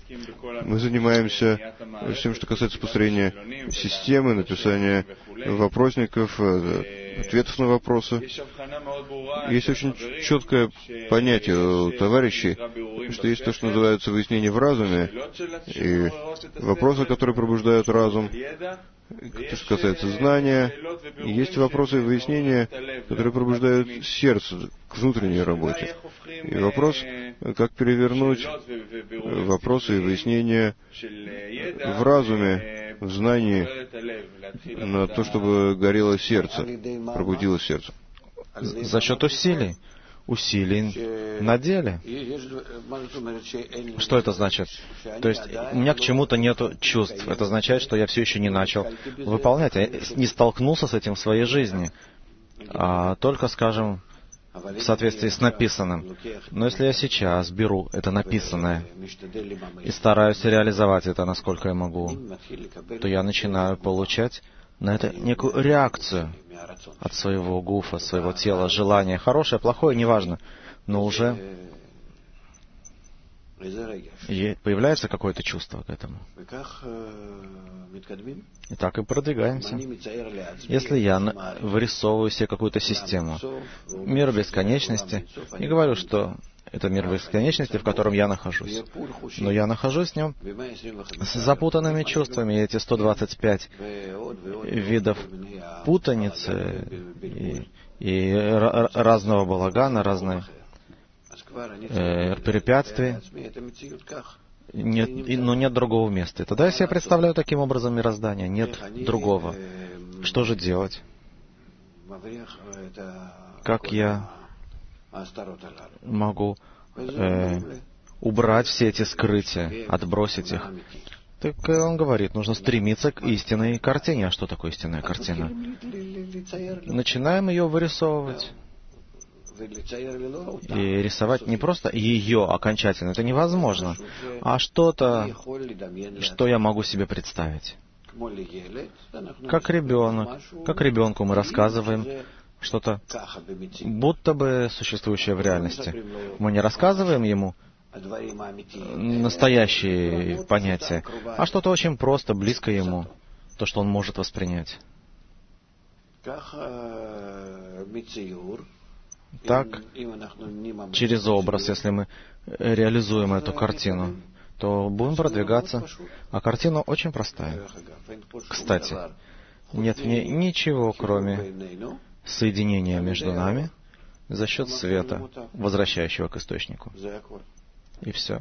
Мы занимаемся всем, что касается построения системы, написания вопросников, ответов на вопросы. Есть очень четкое понятие у товарищей, что есть то, что называется выяснение в разуме, и вопросы, которые пробуждают разум, то, что касается знания. И есть вопросы выяснения, которые пробуждают сердце к внутренней работе. И вопрос, как перевернуть вопросы и выяснения в разуме, в знании, на то, чтобы горело сердце, пробудилось сердце. За счет усилий. Усилий на деле. Что это значит? То есть у меня к чему-то нет чувств. Это означает, что я все еще не начал выполнять. Я не столкнулся с этим в своей жизни. А только, скажем, в соответствии с написанным. Но если я сейчас беру это написанное и стараюсь реализовать это, насколько я могу, то я начинаю получать на это некую реакцию от своего гуфа, своего тела, желания. Хорошее, плохое, неважно. Но уже появляется какое-то чувство к этому. И так и продвигаемся. Если я вырисовываю себе какую-то систему, мир бесконечности, не говорю, что это мир бесконечности, в котором я нахожусь. Но я нахожусь в нем с запутанными чувствами. И эти 125 видов путаницы и разного балагана, разных препятствий, но нет другого места. И тогда я себе представляю таким образом мироздание. Нет другого. Что же делать? Как я могу убрать все эти скрытия, отбросить их? Так он говорит, нужно стремиться к истинной картине. А что такое истинная картина? Начинаем ее вырисовывать. И рисовать не просто ее окончательно, это невозможно, а что-то, что я могу себе представить. Как ребенок. Как ребенку мы рассказываем что-то, будто бы существующее в реальности. Мы не рассказываем ему настоящие понятия, а что-то очень просто, близко ему, то, что он может воспринять. Так, через образ, если мы реализуем эту картину, то будем продвигаться. А картина очень простая. Кстати, нет в ней ничего, кроме соединения между нами за счет света, возвращающего к источнику. И все.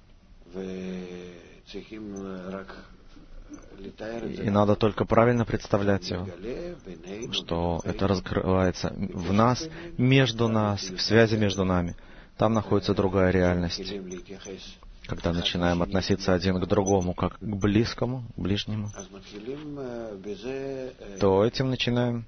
И надо только правильно представлять его, что это раскрывается в нас, между нас, в связи между нами. Там находится другая реальность. Когда начинаем относиться один к другому, как к близкому, ближнему, то этим начинаем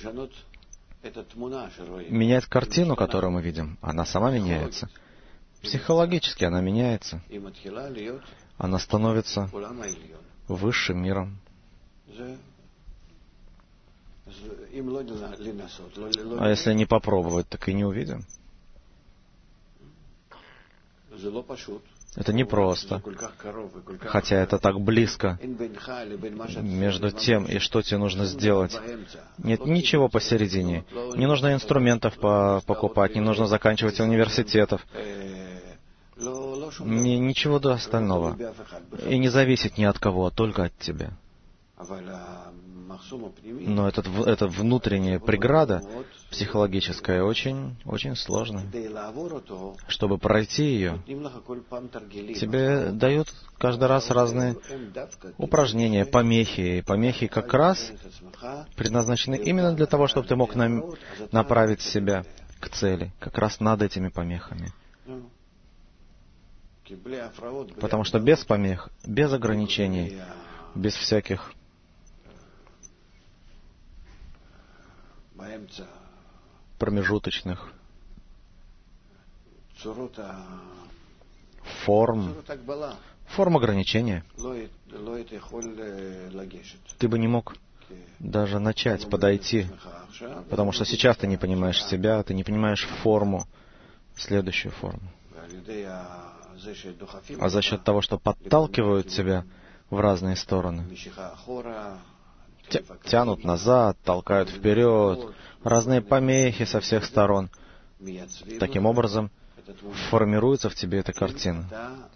менять картину, которую мы видим. Она сама меняется. Психологически она меняется. Она становится высшим миром. А если не попробовать, так и не увидим. Это непросто, хотя это так близко между тем, и что тебе нужно сделать. Нет ничего посередине. Не нужно инструментов покупать, не нужно заканчивать университетов. Ничего до остального. И не зависит ни от кого, а только от тебя. Но эта внутренняя преграда психологическая очень, очень сложная. Чтобы пройти ее, тебе дают каждый раз разные упражнения, помехи. И помехи как раз предназначены именно для того, чтобы ты мог направить себя к цели, как раз над этими помехами. Потому что без помех, без ограничений, без всяких промежуточных форм ограничения, ты бы не мог даже начать, подойти, потому что сейчас ты не понимаешь себя, ты не понимаешь форму, следующую форму. а за счет того, что подталкивают тебя в разные стороны, тянут назад, толкают вперед, разные помехи со всех сторон. Таким образом, формируется в тебе эта картина.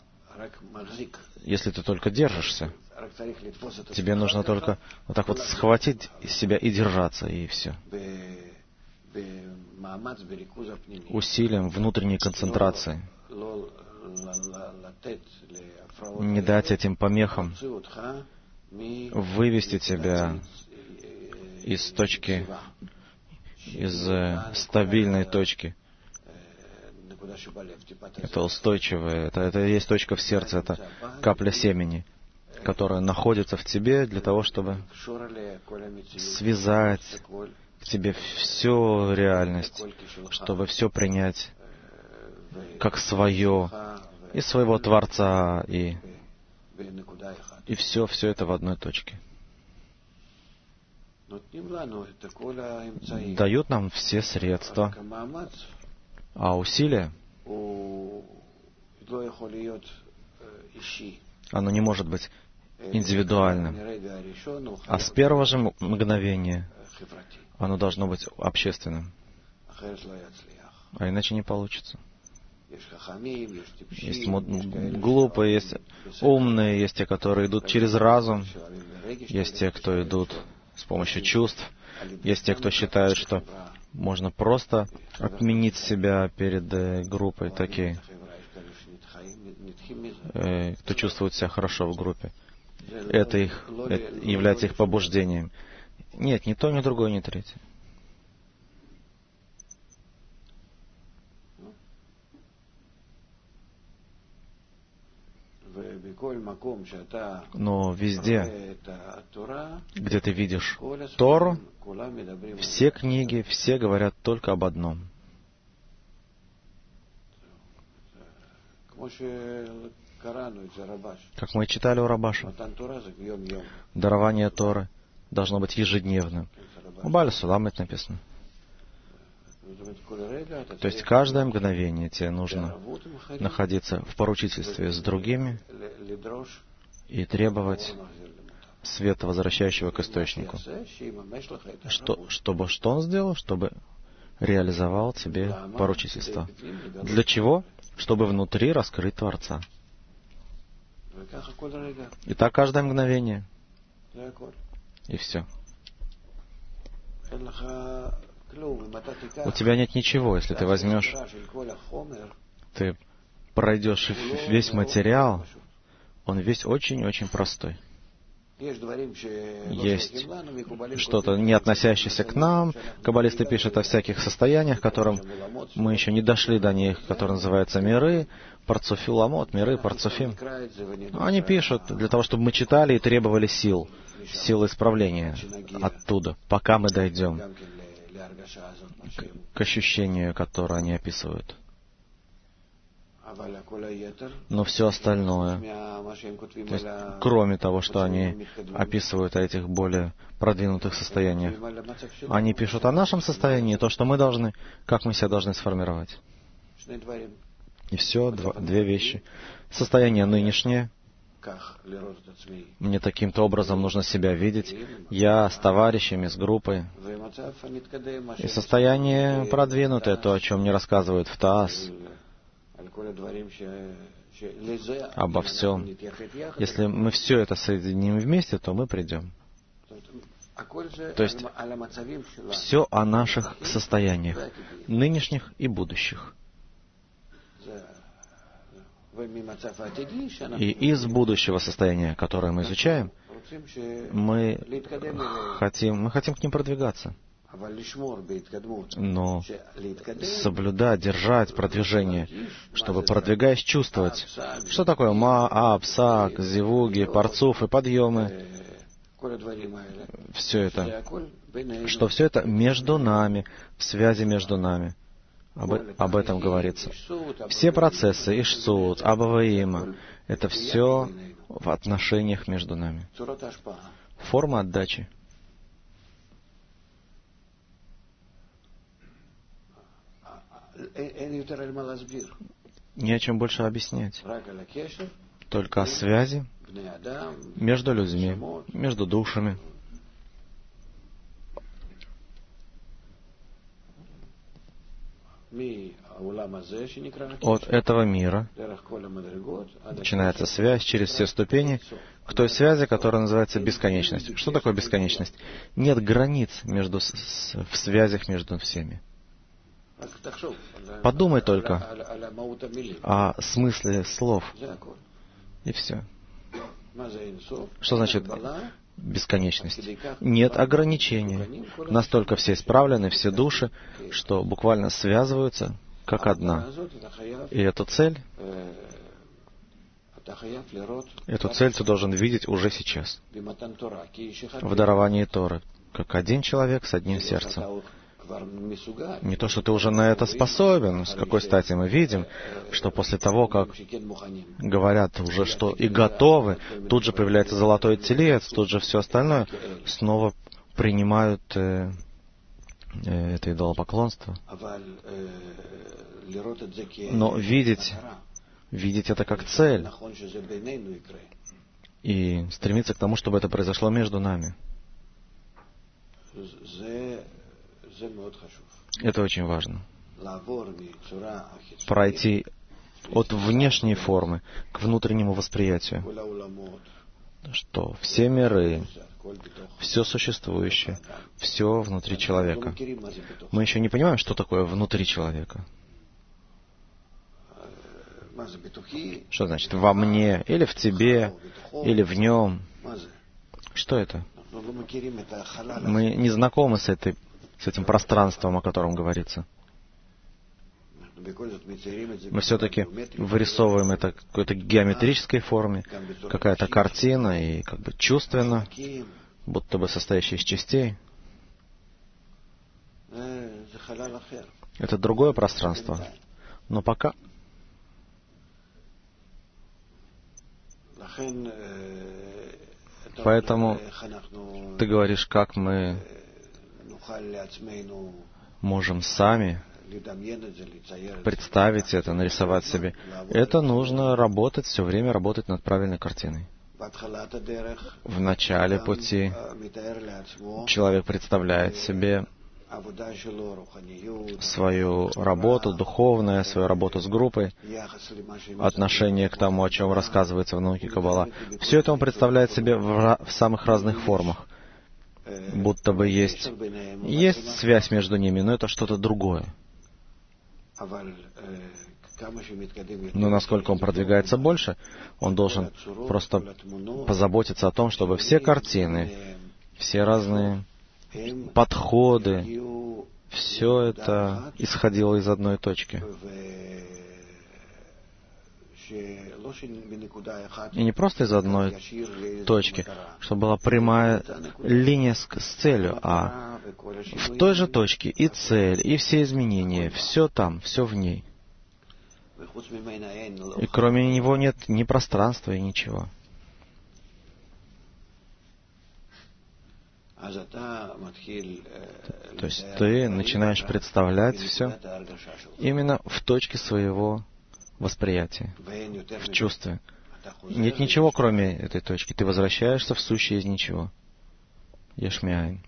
Если ты только держишься, тебе нужно только вот так вот схватить себя и держаться, и все. Усилием внутренней концентрации. Не дать этим помехам вывести тебя из точки, из стабильной точки. Это устойчивое, это и есть точка в сердце, это капля семени, которая находится в тебе для того, чтобы связать в тебе всю реальность, чтобы все принять как свое, и своего Творца, и все это в одной точке. Дают нам все средства, а усилие, оно не может быть индивидуальным, а с первого же мгновения оно должно быть общественным, а иначе не получится. Есть глупые, есть умные, есть те, которые идут через разум, есть те, кто идут с помощью чувств, есть те, кто считают, что можно просто отменить себя перед группой, такие, кто чувствует себя хорошо в группе. Это является их побуждением. Нет, ни то, ни другое, ни третье. Но везде, где ты видишь Тору, все книги, все говорят только об одном. Как мы читали у Рабаша, дарование Торы должно быть ежедневным. У Бааля Сулама это написано. То есть каждое мгновение тебе нужно находиться в поручительстве с другими и требовать света, возвращающего к источнику. Что он сделал? Чтобы реализовал тебе поручительство. Для чего? Чтобы внутри раскрыть Творца. И так каждое мгновение. И все. У тебя нет ничего, если ты возьмешь, ты пройдешь весь материал, он весь очень-очень простой. Есть что-то, не относящееся к нам. Каббалисты пишут о всяких состояниях, которым мы еще не дошли до них, которые называются миры, парцуфиламот, миры, парцуфим. Они пишут для того, чтобы мы читали и требовали силы исправления оттуда, пока мы дойдем к ощущению, которое они описывают. Но все остальное, то есть, кроме того, что они описывают о этих более продвинутых состояниях, они пишут о нашем состоянии, то, что мы должны, как мы себя должны сформировать. И все, две вещи. Состояние нынешнее. Мне таким-то образом нужно себя видеть. Я с товарищами, с группой. И состояние продвинутое, то, о чем мне рассказывают в ТАСС, обо всем. Если мы все это соединим вместе, то мы придем. То есть все о наших состояниях, нынешних и будущих. И из будущего состояния, которое мы изучаем, мы хотим к ним продвигаться. Но соблюдать, держать продвижение, чтобы, продвигаясь, чувствовать, что такое мааб, сак, зивуги, парцуф и подъемы, все это, что все это между нами, в связи между нами. Об этом говорится. Все процессы, Ишсут, Абаваима, это все в отношениях между нами. Форма отдачи. Не о чем больше объяснять. Только о связи между людьми, между душами. От этого мира начинается связь через все ступени к той связи, которая называется бесконечность. Что такое бесконечность? Нет границ в связях между всеми. Подумай только о смысле слов. И все. Что значит бесконечность? Нет ограничения. Настолько все исправлены, все души, что буквально связываются как одна. И эту цель ты должен видеть уже сейчас. В даровании Торы. Как один человек с одним сердцем. Не то, что ты уже на это способен. С какой стати мы видим, что после того, как говорят уже, что и готовы, тут же появляется золотой телец, тут же все остальное, снова принимают это идолопоклонство. Но видеть это как цель и стремиться к тому, чтобы это произошло между нами. Это очень важно. Пройти от внешней формы к внутреннему восприятию, что все миры, все существующее, все внутри человека. Мы еще не понимаем, что такое внутри человека. Что значит во мне, или в тебе, или в нем? Что это? Мы не знакомы с этим пространством, о котором говорится. Мы все-таки вырисовываем это в какой-то геометрической форме, какая-то картина, и как бы чувственно, будто бы состоящая из частей. Это другое пространство. Но пока... Поэтому ты говоришь, как мы можем сами представить это, нарисовать себе. Это нужно работать, все время работать над правильной картиной. В начале пути человек представляет себе свою работу духовную, свою работу с группой, отношение к тому, о чем рассказывается в науке Каббала. Все это он представляет себе в самых разных формах. Будто бы есть связь между ними, но это что-то другое. Но насколько он продвигается больше, он должен просто позаботиться о том, чтобы все картины, все разные подходы, все это исходило из одной точки. И не просто из одной точки, чтобы была прямая линия с целью, а в той же точке и цель, и все изменения, все там, все в ней. И кроме него нет ни пространства и ничего. То есть ты начинаешь представлять все именно в точке своего восприятия, в чувстве. Нет ничего, кроме этой точки. Ты возвращаешься в сущее из ничего. Еш миайн.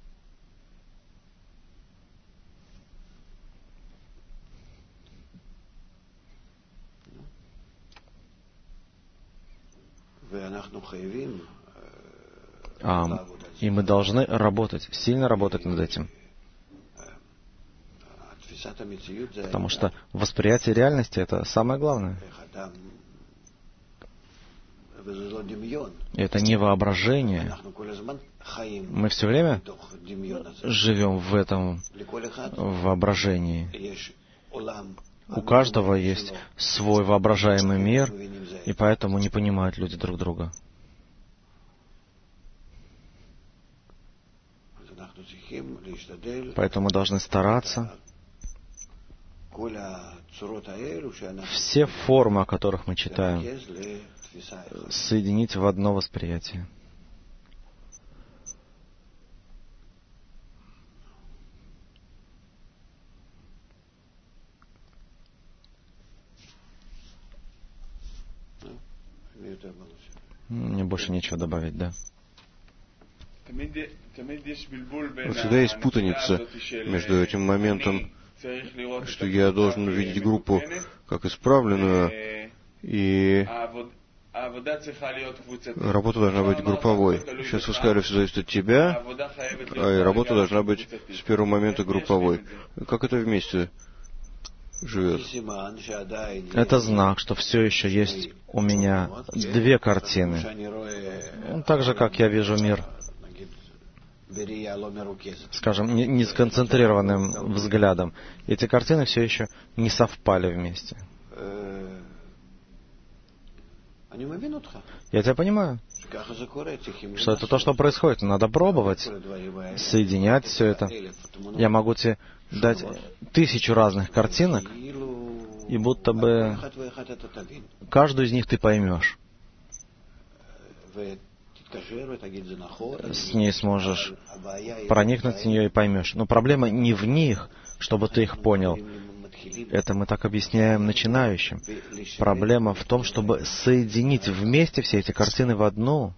И мы должны работать, сильно работать над этим. Потому что восприятие реальности — это самое главное. Это не воображение. Мы все время живем в этом воображении. У каждого есть свой воображаемый мир, и поэтому не понимают люди друг друга. Поэтому мы должны стараться все формы, о которых мы читаем, соединить в одно восприятие. Мне больше нечего добавить, да. Вот всегда есть путаница между этим моментом, что я должен видеть группу как исправленную, и работа должна быть групповой. Сейчас вы сказали, все зависит от тебя, и работа должна быть с первого момента групповой. Как это вместе живет? Это знак, что все еще есть у меня две картины. Так же, как я вижу мир, скажем, не сконцентрированным взглядом. Эти картины все еще не совпали вместе. Я тебя понимаю, что это то, что происходит. Надо пробовать соединять все это. Я могу тебе дать 1000 разных картинок, и будто бы каждую из них ты поймешь. С ней сможешь проникнуть в нее и поймешь. Но проблема не в них, чтобы ты их понял. Это мы так объясняем начинающим. Проблема в том, чтобы соединить вместе все эти картины в одну.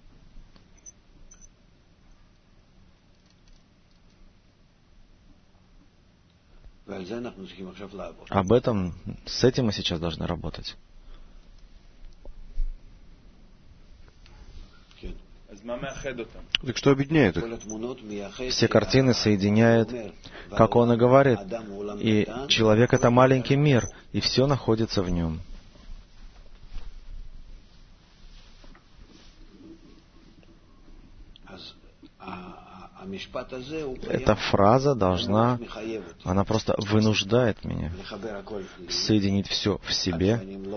Об этом, с этим мы сейчас должны работать. Так что объединяет их? Все картины соединяет, как он и говорит. И человек — это маленький мир, и все находится в нем. Эта фраза она просто вынуждает меня соединить все в себе,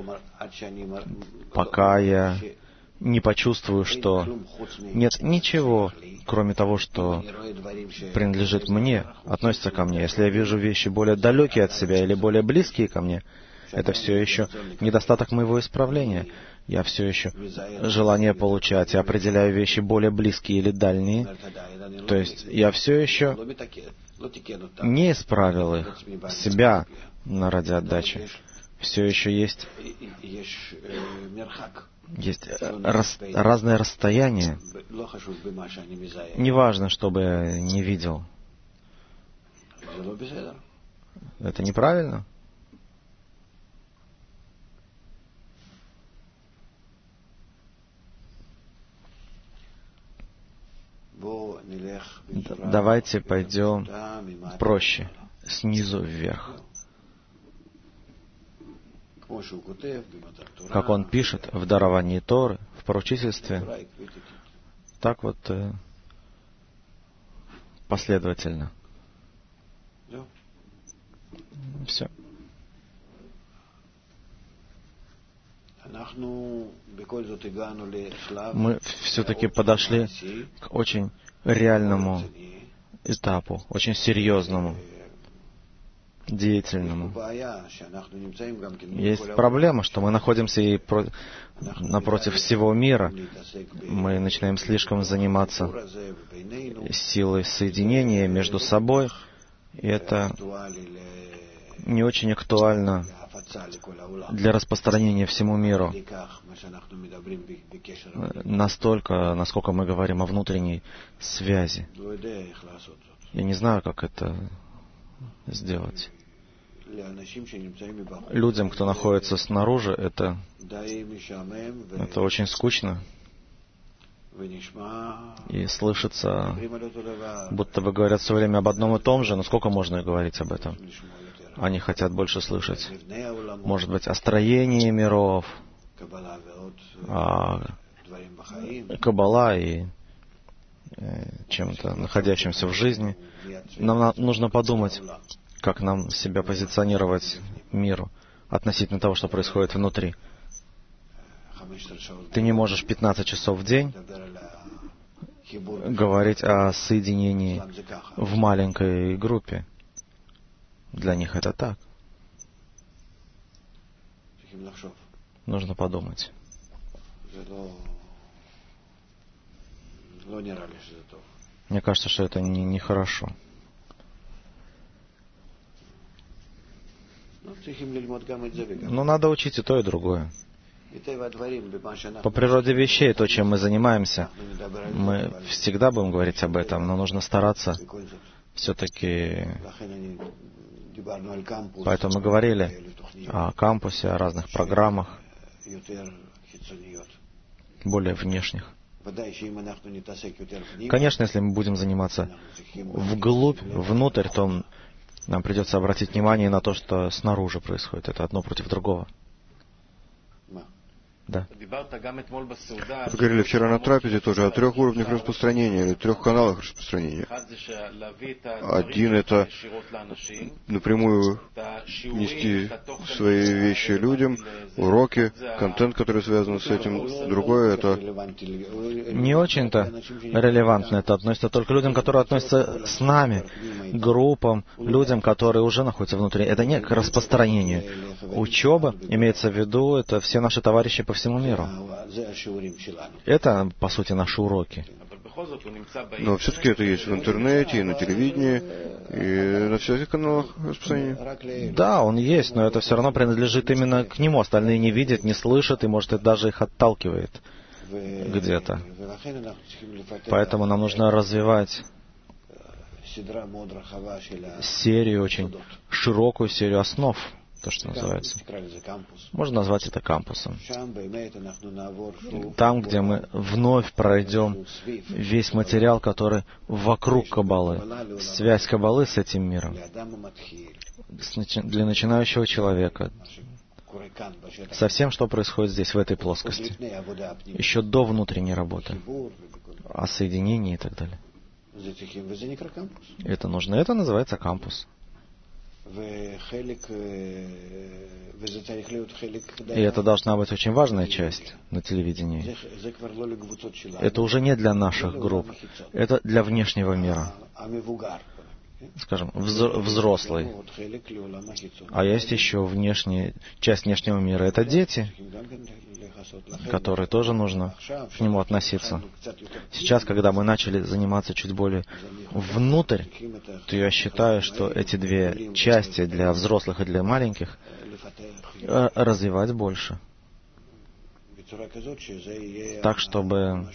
пока я не почувствую, что нет ничего, кроме того, что принадлежит мне, относится ко мне. Если я вижу вещи более далекие от себя или более близкие ко мне, это все еще недостаток моего исправления. Я все еще желание получать и определяю вещи более близкие или дальние. То есть я все еще не исправил их, себя ради отдачи. Все еще есть разное расстояние. Неважно, чтобы не видел. Это неправильно? Давайте пойдем проще, снизу вверх. Как он пишет в даровании Торы, в поручительстве, так вот последовательно. Все. Мы все-таки подошли к очень реальному этапу, очень серьезному, деятельному. Есть проблема, что мы находимся и напротив всего мира. Мы начинаем слишком заниматься силой соединения между собой, и это не очень актуально для распространения всему миру. Настолько, насколько мы говорим о внутренней связи. Я не знаю, как это сделать. Людям, кто находится снаружи, это очень скучно. И слышится, будто бы говорят все время об одном и том же, но сколько можно говорить об этом? Они хотят больше слышать, может быть, о строении миров, о Каббала и чем-то, находящемся в жизни. Нам нужно подумать, как нам себя позиционировать миру относительно того, что происходит внутри. Ты не можешь 15 часов в день говорить о соединении в маленькой группе. Для них это так. Нужно подумать. Мне кажется, что это нехорошо. Но надо учить и то, и другое. По природе вещей, то, чем мы занимаемся, мы всегда будем говорить об этом, но нужно стараться все-таки. Поэтому мы говорили о кампусе, о разных программах, более внешних. Конечно, если мы будем заниматься вглубь, внутрь, то нам придется обратить внимание на то, что снаружи происходит. Это одно против другого. Да. Вы говорили вчера на трапезе тоже о 3 уровнях распространения, или 3 каналах распространения. Один — это напрямую нести свои вещи людям, уроки, контент, который связан с этим. Другое — это... Не очень-то релевантно это относится только к людям, которые относятся с нами, группам, людям, которые уже находятся внутри. Это не к распространению. Учеба, имеется в виду, это все наши товарищи по всему миру. Это, по сути, наши уроки. Но все-таки это есть в интернете, и на телевидении, и на всех каналах распространения. Да, он есть, но это все равно принадлежит именно к нему. Остальные не видят, не слышат, и, может, это даже их отталкивает где-то. Поэтому нам нужно развивать серию, очень широкую серию основ, то, что называется. Можно назвать это кампусом. Там, где мы вновь пройдем весь материал, который вокруг Каббалы, связь Каббалы с этим миром. Для начинающего человека. Со всем, что происходит здесь, в этой плоскости. Еще до внутренней работы. О соединении и так далее. Это нужно. Это называется кампус. И это должна быть очень важная часть на телевидении. Это уже не для наших групп. Это для внешнего мира. Скажем, взрослый. А есть еще часть внешнего мира. Это дети, которые тоже нужно к нему относиться. Сейчас, когда мы начали заниматься чуть более внутрь, то я считаю, что эти 2 части для взрослых и для маленьких развивать больше. Так, чтобы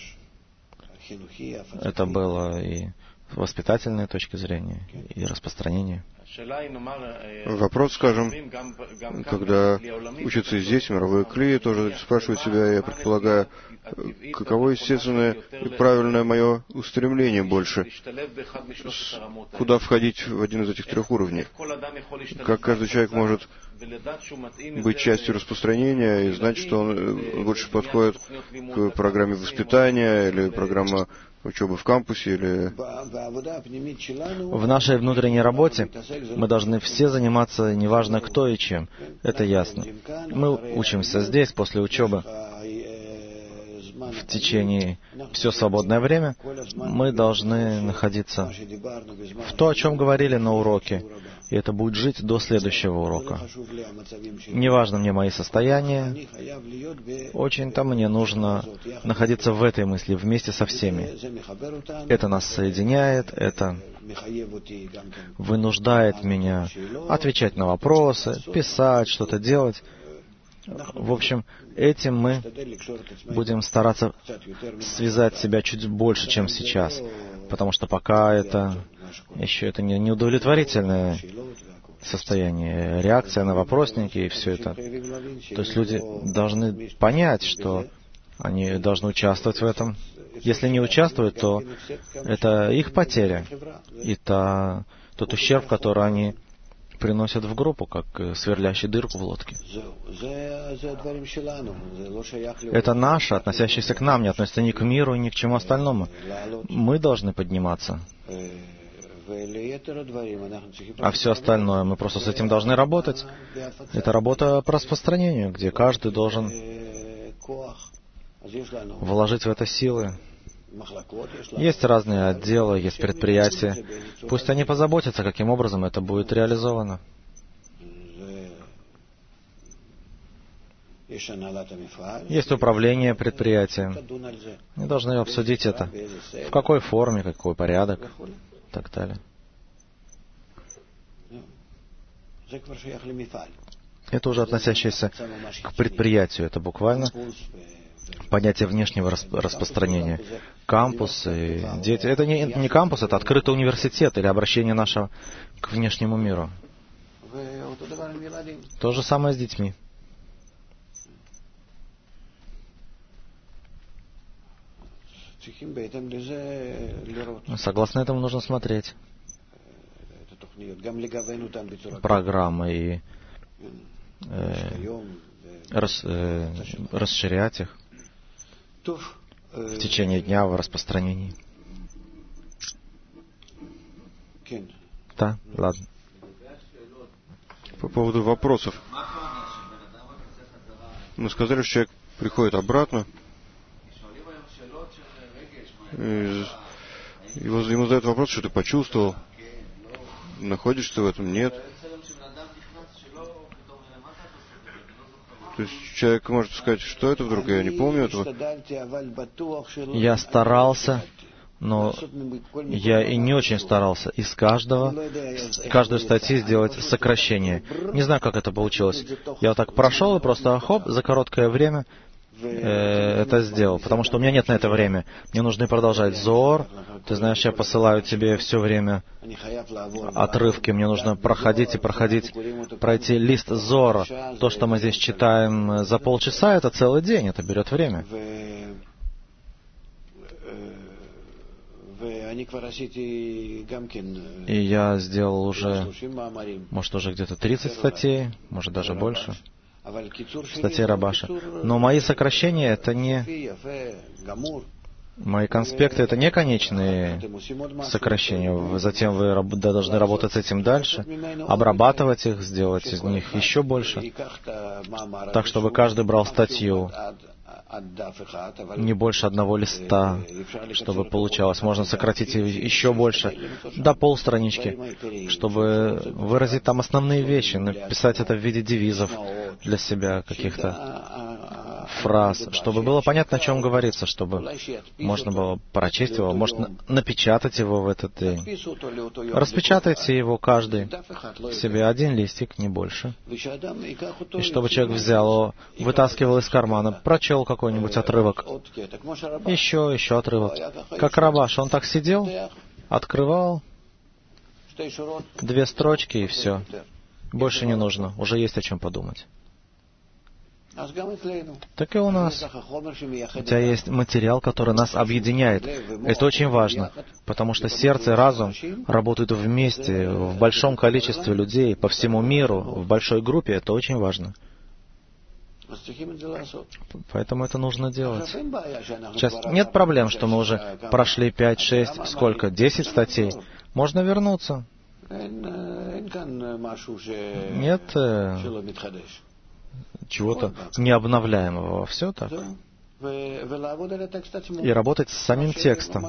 это было и с воспитательной точки зрения, и распространения. Вопрос, скажем, когда учатся здесь, мировые клеи, тоже спрашивают себя, я предполагаю, каково естественное и правильное мое устремление больше, куда входить в один из этих 3 уровней, как каждый человек может быть частью распространения и знать, что он больше подходит к программе воспитания или программа учебы в кампусе или... В нашей внутренней работе мы должны все заниматься, неважно кто и чем. Это ясно. Мы учимся здесь, после учебы, в течение все свободное время. Мы должны находиться в то, о чем говорили на уроке. И это будет жить до следующего урока. Неважно мне мои состояния, очень-то мне нужно находиться в этой мысли вместе со всеми. Это нас соединяет, это вынуждает меня отвечать на вопросы, писать, что-то делать. В общем, этим мы будем стараться связать себя чуть больше, чем сейчас. Потому что пока это не удовлетворительное состояние, реакция на вопросники и все это. То есть люди должны понять, что они должны участвовать в этом. Если не участвуют, то это их потеря. И тот ущерб, который они приносят в группу, как сверлящий дырку в лодке. Это наше, относящееся к нам, не относится ни к миру, ни к чему остальному. Мы должны подниматься. А все остальное, мы просто с этим должны работать. Это работа по распространению, где каждый должен вложить в это силы. Есть разные отделы, есть предприятия. Пусть они позаботятся, каким образом это будет реализовано. Есть управление предприятием. Мы должны обсудить это. В какой форме, какой порядок, и так далее. Это уже относящееся к предприятию. Это буквально понятие внешнего распространения. Кампус и дети. Это не кампус, это открытый университет или обращение нашего к внешнему миру. То же самое с детьми. Согласно этому нужно смотреть программы и расширять их в течение дня в распространении. Да, ладно. По поводу вопросов. Мы сказали, что человек приходит обратно, ему задают вопрос, что ты почувствовал, находишься ты в этом, нет. То есть человек может сказать, что это вдруг, я не помню этого. Я старался, но я и не очень старался из каждой статьи сделать сокращение. Не знаю, как это получилось. Я вот так прошел и просто хоп, за короткое время это сделал, потому что у меня нет на это времени. Мне нужно продолжать Зоор. Ты знаешь, я посылаю тебе все время отрывки. Мне нужно проходить, пройти лист Зоора. То, что мы здесь читаем за полчаса, это целый день, это берет время. И я сделал уже, может, уже где-то 30 статей, может, даже больше. Статьи Рабаша. Но мои сокращения — это не... Мои конспекты — это не конечные сокращения. Затем вы должны работать с этим дальше, обрабатывать их, сделать из них еще больше. Так, чтобы каждый брал статью не больше одного листа, чтобы получалось. Можно сократить еще больше, до полстранички, чтобы выразить там основные вещи, написать это в виде девизов для себя, каких-то фраз, чтобы было понятно, о чем говорится, чтобы можно было прочесть его, можно напечатать его в этот день. Распечатайте его каждый себе один листик, не больше. И чтобы человек взял его, вытаскивал из кармана, прочел какой-нибудь отрывок. Еще отрывок. Как Рабаш, он так сидел, открывал 2 строчки и все. Больше не нужно, уже есть о чем подумать. Так и у нас. У тебя есть материал, который нас объединяет. Это очень важно, потому что сердце и разум работают вместе, в большом количестве людей, по всему миру, в большой группе. Это очень важно. Поэтому это нужно делать. Сейчас нет проблем, что мы уже прошли 5, 6, сколько, 10 статей. Можно вернуться. Нет чего-то необновляемого. Все так. И работать с самим текстом.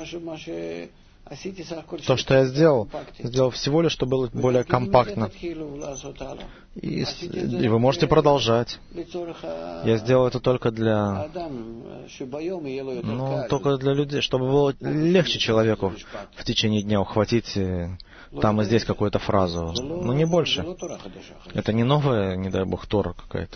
То, что я сделал всего лишь, чтобы было более компактно. И вы можете продолжать. Я сделал это только для людей, чтобы было легче человеку в течение дня ухватить там и здесь какую-то фразу. Но не больше. Это не новая, не дай бог, Тора какая-то.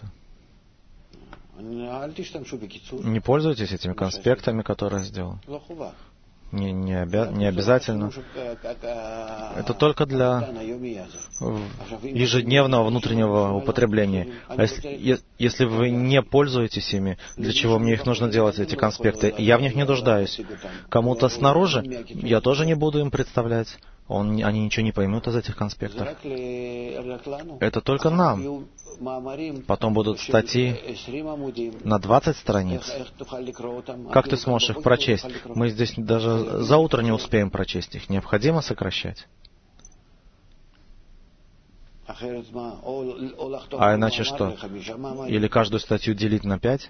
Не пользуйтесь этими конспектами, которые я сделал. Не обязательно. Это только для ежедневного внутреннего употребления. А если вы не пользуетесь ими, для чего мне их нужно делать, эти конспекты? Я в них не нуждаюсь. Кому-то снаружи я тоже не буду им представлять. Они ничего не поймут из этих конспектов. Это только нам. Потом будут статьи на 20 страниц. Как ты сможешь их прочесть? Мы здесь даже за утро не успеем прочесть их. Необходимо сокращать. А иначе что? Или каждую статью делить на 5?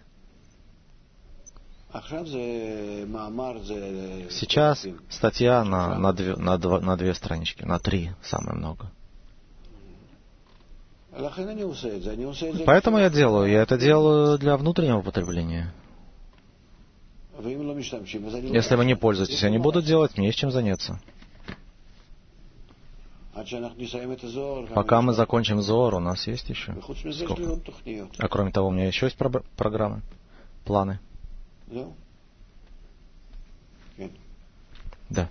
Сейчас статья на 2 странички, на 3 самое много. Поэтому я это делаю для внутреннего употребления. Если вы не пользуетесь, я не буду делать, мне есть чем заняться. Пока мы закончим Зоар, у нас есть еще? Сколько? А кроме того, у меня еще есть программы, планы. Да.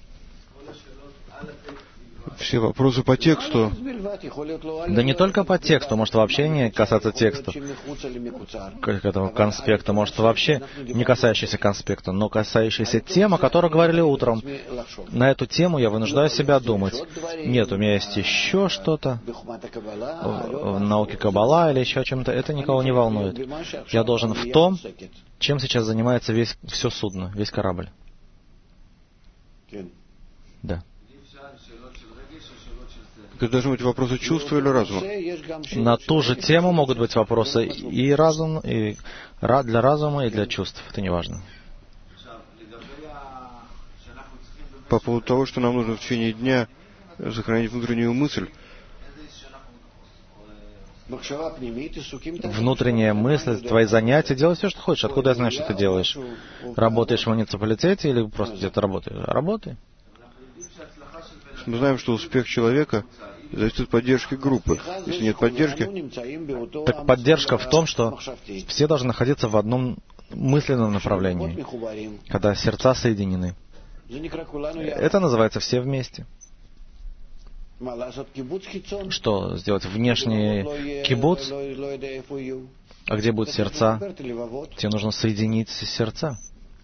Все вопросы по тексту. Да не только по тексту, может вообще не касаться текста, как этого конспекта, может вообще не касающийся конспекта, но касающийся темы, о которой говорили утром. На эту тему я вынуждаю себя думать. Нет, у меня есть еще что-то в науке Каббала или еще о чем-то. Это никого не волнует. Я должен в том, чем сейчас занимается все судно, весь корабль. Да. Это должны быть вопросы чувства или разума? На ту же тему могут быть вопросы и разум, и для разума, и для чувств. Это не важно. По поводу того, что нам нужно в течение дня сохранить внутреннюю мысль. Внутренняя мысль, твои занятия, делай все, что хочешь. Откуда я знаю, что ты делаешь? Работаешь в муниципалитете или просто где-то работаешь? Работай. Мы знаем, что успех человека зависит от поддержки группы. Если нет поддержки... Так поддержка в том, что все должны находиться в одном мысленном направлении, когда сердца соединены. Это называется «все вместе». Что сделать? Внешний кибуц? А где будут сердца? Тебе нужно соединить сердца.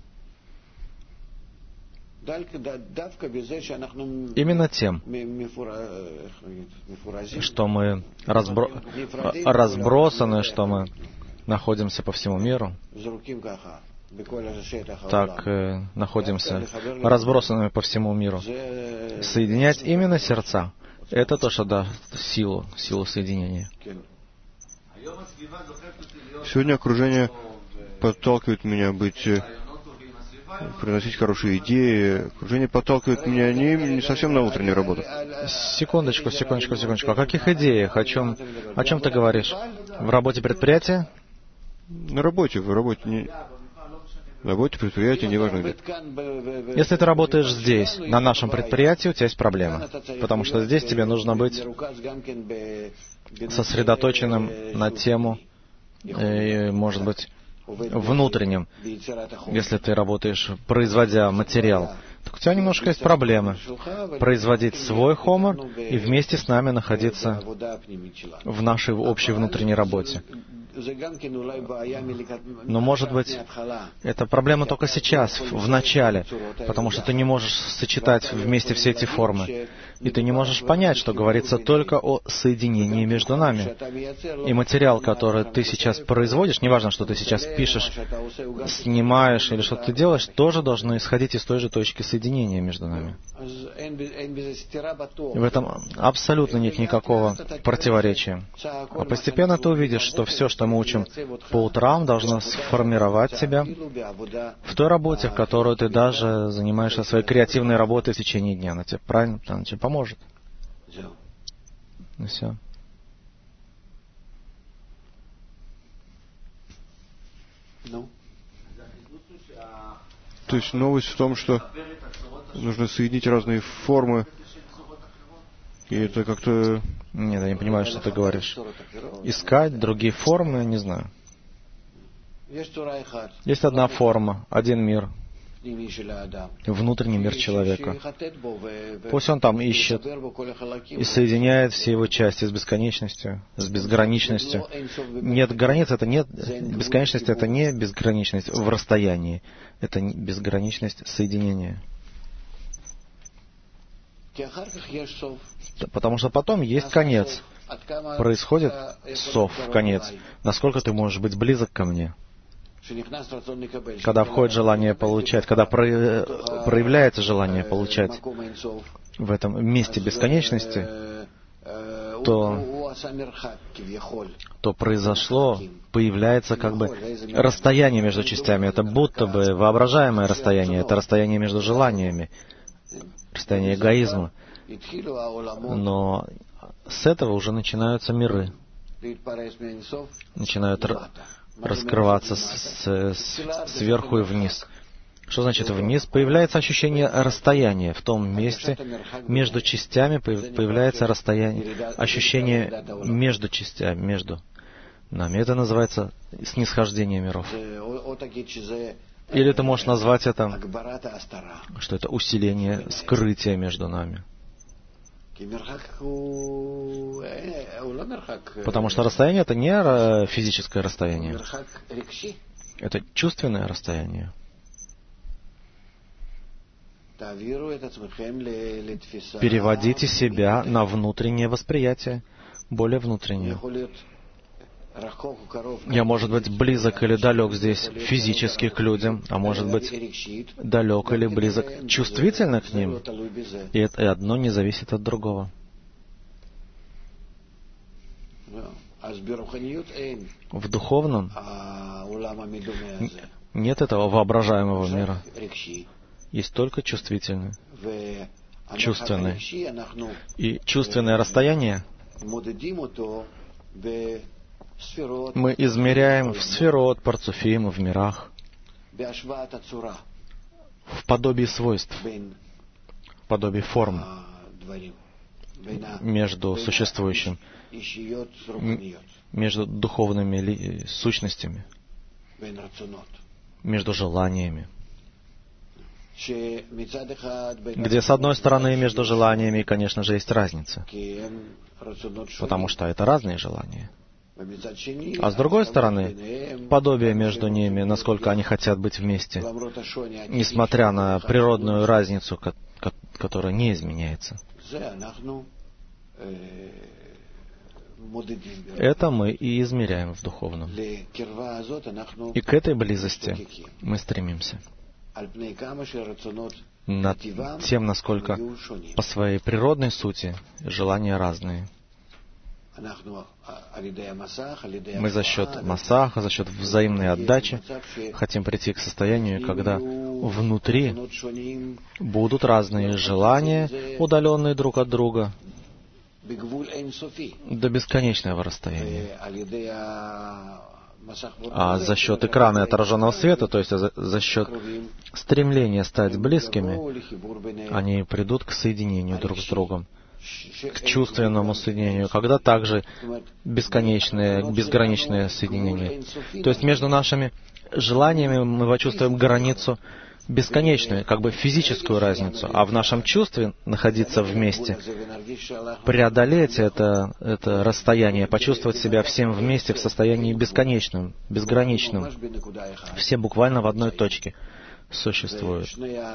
Именно тем, что мы разбросаны, что мы находимся по всему миру, так находимся разбросанными по всему миру. Соединять именно сердца — это то, что даст силу соединения. Сегодня окружение подталкивает меня приносить хорошие идеи. Окружение подталкивает меня не совсем на утреннюю работу. Секундочку. О каких идеях? О чем ты говоришь? В работе предприятия? На работе, предприятия, неважно где. Если ты работаешь здесь, на нашем предприятии, у тебя есть проблема. Потому что здесь тебе нужно быть сосредоточенным на тему, может быть, внутреннем. Если ты работаешь, производя материал, так у тебя немножко есть проблемы. Производить свой хомер и вместе с нами находиться в нашей общей внутренней работе. Но, может быть, это проблема только сейчас, в начале, потому что ты не можешь сочетать вместе все эти формы. И ты не можешь понять, что говорится только о соединении между нами. И материал, который ты сейчас производишь, неважно, что ты сейчас пишешь, снимаешь или что-то ты делаешь, тоже должно исходить из той же точки соединения между нами. В этом абсолютно нет никакого противоречия. А постепенно ты увидишь, что все, что мы учим по утрам, должно сформировать тебя в той работе, в которой ты даже занимаешься своей креативной работой в течение дня. Она тебе правильно, она тебе поможет. И все. То есть новость в том, что нужно соединить разные формы, и это как-то... Нет, я не понимаю, что ты говоришь. Искать другие формы, не знаю. Есть одна форма, один мир, внутренний мир человека. Пусть он там ищет и соединяет все его части с бесконечностью, с безграничностью. Нет границ, это нет... Бесконечность — это не безграничность в расстоянии. Это безграничность соединения. Потому что потом есть конец. Происходит сов, конец. Насколько ты можешь быть близок ко мне? Когда входит желание получать, когда проявляется желание получать в этом месте бесконечности, то произошло, появляется как бы расстояние между частями. Это будто бы воображаемое расстояние. Это расстояние между желаниями, расстояние эгоизма. Но с этого уже начинаются миры. Начинают раскрываться сверху и вниз. Что значит вниз? Появляется ощущение расстояния. В том месте между частями появляется расстояние, ощущение между частями, между нами. Это называется снисхождение миров. Или ты можешь назвать это, что это усиление скрытия между нами. Потому что расстояние — это не физическое расстояние. Это чувственное расстояние. Переводите себя на внутреннее восприятие, более внутреннее. Я, может быть, близок или далек здесь физически к людям, а может быть, далек или близок чувствительно к ним. И одно не зависит от другого. В духовном нет этого воображаемого мира. Есть только чувствительный, чувственный. И чувственное расстояние мы измеряем в сферот, парцуфим, в мирах, в подобии свойств, в подобии форм между существующим, между духовными сущностями, между желаниями. Где, с одной стороны, между желаниями, конечно же, есть разница, потому что это разные желания. А с другой стороны, подобие между ними, насколько они хотят быть вместе, несмотря на природную разницу, которая не изменяется. Это мы и измеряем в духовном. И к этой близости мы стремимся. Над тем, насколько по своей природной сути желания разные. Мы за счет масаха, за счет взаимной отдачи хотим прийти к состоянию, когда внутри будут разные желания, удаленные друг от друга, до бесконечного расстояния. А за счет экрана отраженного света, то есть за счет стремления стать близкими, они придут к соединению друг с другом, к чувственному соединению, когда также безграничное соединение. То есть между нашими желаниями мы почувствуем границу бесконечную, как бы физическую разницу, а в нашем чувстве находиться вместе, преодолеть это расстояние, почувствовать себя всем вместе в состоянии бесконечном, безграничном. Все буквально в одной точке существуют.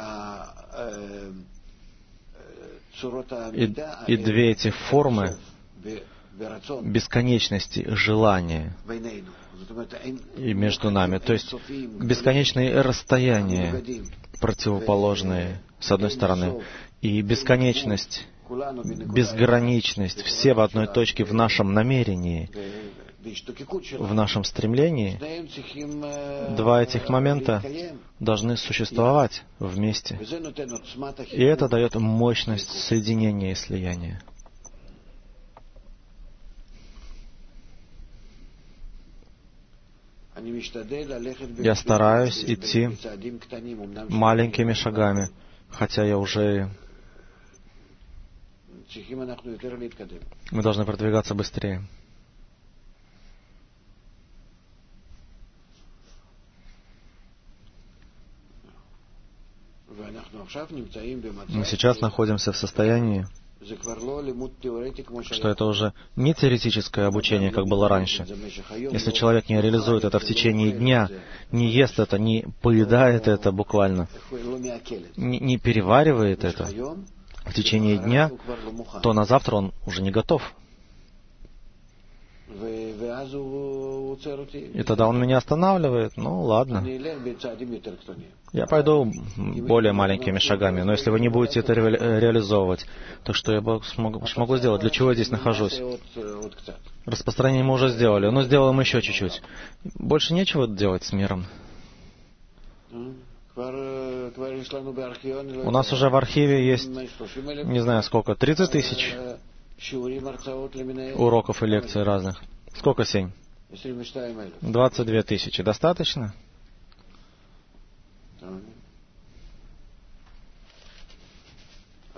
И две эти формы бесконечности желания и между нами, то есть бесконечные расстояния противоположные, с одной стороны, и бесконечность, безграничность, все в одной точке в нашем намерении, в нашем стремлении. Два этих момента должны существовать вместе. И это дает мощность соединения и слияния. Я стараюсь идти маленькими шагами, хотя я уже... Мы должны продвигаться быстрее. Мы сейчас находимся в состоянии, что это уже не теоретическое обучение, как было раньше. Если человек не реализует это в течение дня, не ест это, не поедает это буквально, не переваривает это в течение дня, то на завтра он уже не готов. И тогда он меня останавливает. Ну, ладно. Я пойду более маленькими шагами. Но если вы не будете это реализовывать, то что я смогу сделать? Для чего я здесь нахожусь? Распространение мы уже сделали. Но сделаем еще чуть-чуть. Больше нечего делать с миром. У нас уже в архиве есть, не знаю сколько, 30 тысяч уроков и лекций разных. Сколько, Сень? 22 тысячи. Достаточно?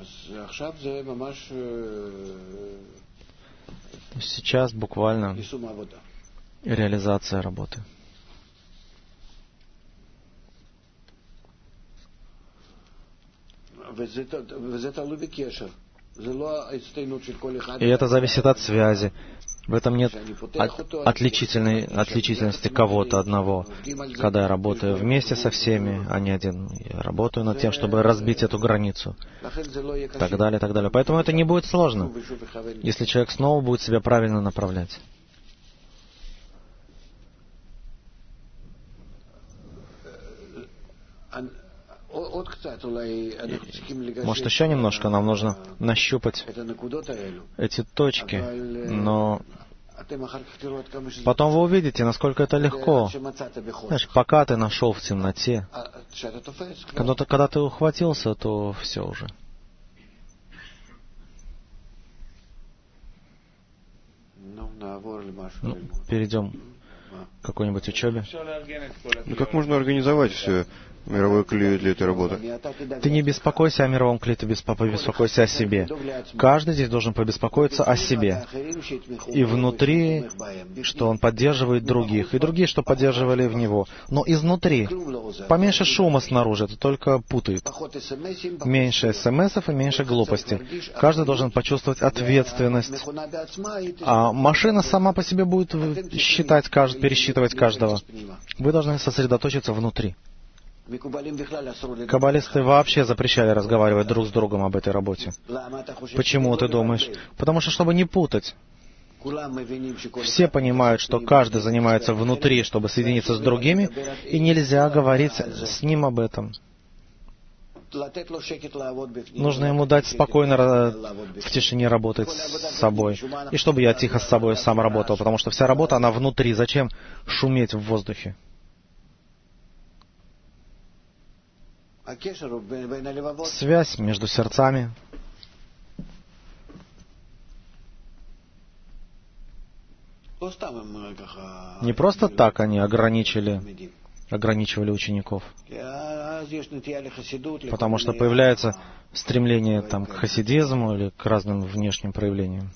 Сейчас буквально реализация работы. И это зависит от связи. В этом нет отличительности кого-то одного. Когда я работаю вместе со всеми, а не один, я работаю над тем, чтобы разбить эту границу. Так далее, так далее. Поэтому это не будет сложно, если человек снова будет себя правильно направлять. Может, еще немножко нам нужно нащупать эти точки, но потом вы увидите, насколько это легко. Знаешь, пока ты нашел в темноте, когда ты ухватился, то все уже. Перейдем к какой-нибудь учебе. Как можно организовать все мировой кли для этой работы? Ты не беспокойся о мировом кли, ты беспокойся о себе. Каждый здесь должен побеспокоиться о себе. И внутри, что он поддерживает других, и другие, что поддерживали в него. Но изнутри. Поменьше шума снаружи, это только путает. Меньше смс-ов и меньше глупости. Каждый должен почувствовать ответственность. А машина сама по себе будет пересчитывать каждого. Вы должны сосредоточиться внутри. Каббалисты вообще запрещали разговаривать друг с другом об этой работе. Почему, ты думаешь? Потому что, чтобы не путать. Все понимают, что каждый занимается внутри, чтобы соединиться с другими, и нельзя говорить с ним об этом. Нужно ему дать спокойно в тишине работать с собой. И чтобы я тихо с собой сам работал, потому что вся работа, она внутри. Зачем шуметь в воздухе? Связь между сердцами. Не просто так они ограничивали учеников. Потому что появляется стремление к хасидизму или к разным внешним проявлениям.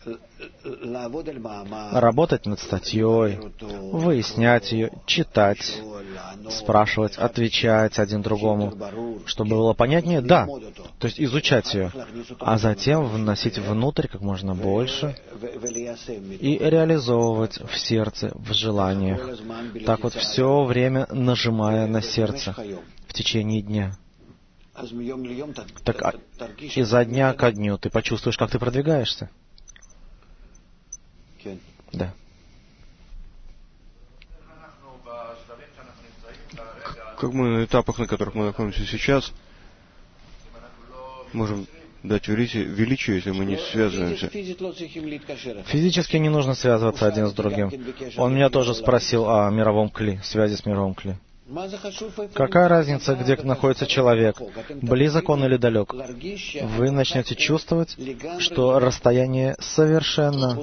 Работать над статьей, выяснять ее, читать, спрашивать, отвечать один другому, чтобы было понятнее, да, то есть изучать ее, а затем вносить внутрь как можно больше и реализовывать в сердце, в желаниях. Так вот все время нажимая на сердце в течение дня. Так изо дня ко дню ты почувствуешь, как ты продвигаешься. Да. Как мы на этапах, на которых мы находимся сейчас, можем дать величие, если мы не связываемся? Физически не нужно связываться один с другим. Он меня тоже спросил о мировом кли, связи с мировым кли. Какая разница, где находится человек, близок он или далек? Вы начнете чувствовать, что расстояние совершенно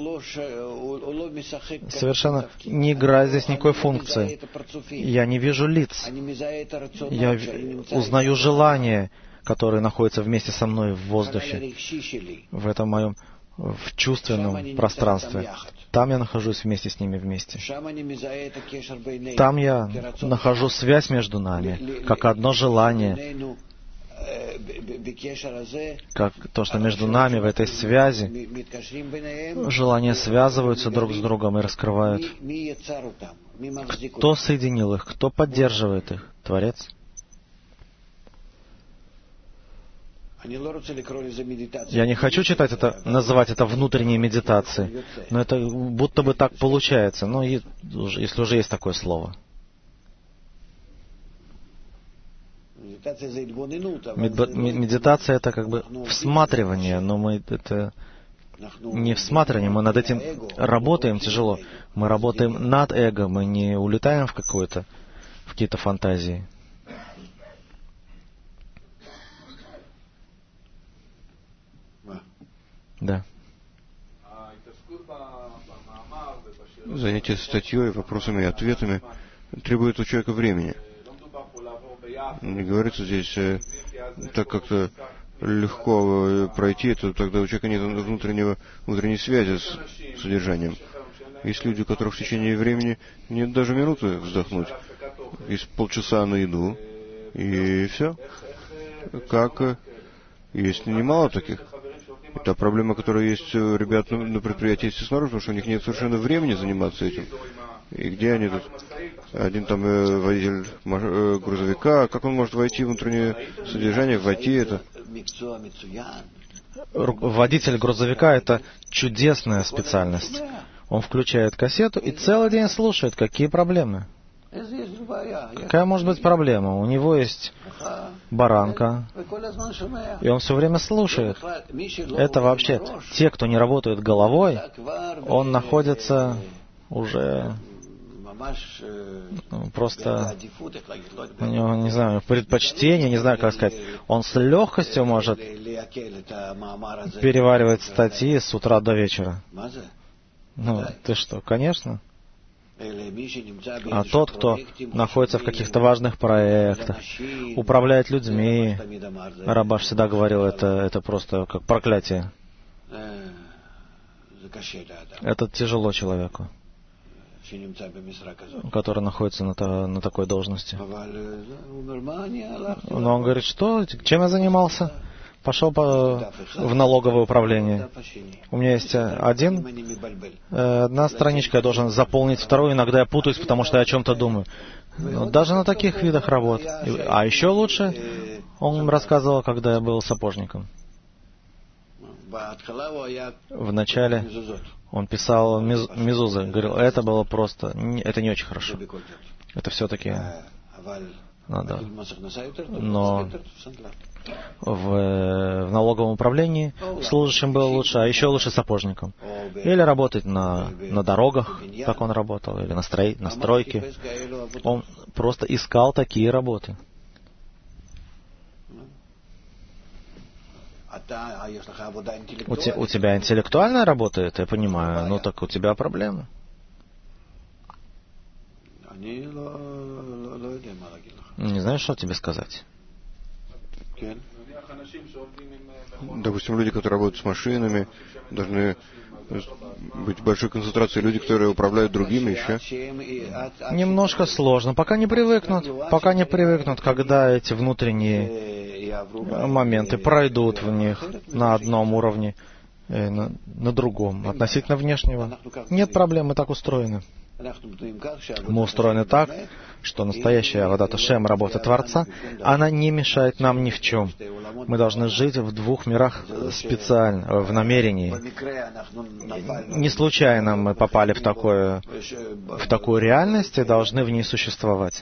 не играет здесь никакой функции. Я не вижу лиц. Я узнаю желания, которые находятся вместе со мной в воздухе, в этом моем в чувственном пространстве. Там я нахожусь вместе с ними вместе. Там я нахожу связь между нами, как одно желание, как то, что между нами в этой связи желания связываются друг с другом и раскрывают. Кто соединил их, кто поддерживает их? Творец? Я не хочу называть это внутренней медитацией, но это будто бы так получается, если уже есть такое слово. Медитация — это как бы всматривание, но это не всматривание, мы над этим работаем тяжело. Мы работаем над эго, мы не улетаем в какие-то фантазии. Да. Занятие статьей, вопросами и ответами требует у человека времени. Не говорится здесь так как-то легко пройти, это тогда у человека нет внутренней связи с содержанием. Есть люди, у которых в течение времени нет даже минуты вздохнуть. Есть полчаса на еду, и все. Как есть немало таких. Это проблема, которая есть у ребят на предприятии снаружи, потому что у них нет совершенно времени заниматься этим. И где они тут? Один там водитель грузовика, как он может войти в внутреннее содержание, войти это? Водитель грузовика — это чудесная специальность. Он включает кассету и целый день слушает. Какие проблемы? Какая может быть проблема? У него есть баранка, и он все время слушает. Это вообще, те, кто не работает головой, он находится уже просто, у него, не знаю, предпочтение, не знаю, как сказать, он с легкостью может переваривать статьи с утра до вечера. Ну, ты что, конечно. А тот, кто находится в каких-то важных проектах, управляет людьми, Рабаш всегда говорил, это просто как проклятие. Это тяжело человеку, который находится на такой должности. Но он говорит, что, чем я занимался? Пошел в налоговое управление. У меня есть одна страничка, я должен заполнить вторую. Иногда я путаюсь, потому что я о чем-то думаю. Но даже на таких видах работ. А еще лучше, он рассказывал, когда я был сапожником. Вначале он писал мезузы. Говорил, это было просто, это не очень хорошо. Это все-таки надо. Но в налоговом управлении служащим было лучше, а еще лучше сапожником. Или работать на дорогах, как он работал, или на стройке. Он просто искал такие работы. У тебя интеллектуальная работа, это я понимаю, но так у тебя проблемы. Не знаю, что тебе сказать. Допустим, люди, которые работают с машинами, должны быть большой концентрацией. Люди, которые управляют другими еще. Немножко сложно, пока не привыкнут, когда эти внутренние моменты пройдут в них на одном уровне, на другом, относительно внешнего. Нет проблем, мы так устроены. Мы устроены так, что настоящая Авадат Ашем, работа Творца, она не мешает нам ни в чем. Мы должны жить в двух мирах специально, в намерении. Не случайно мы попали в такую реальность и должны в ней существовать.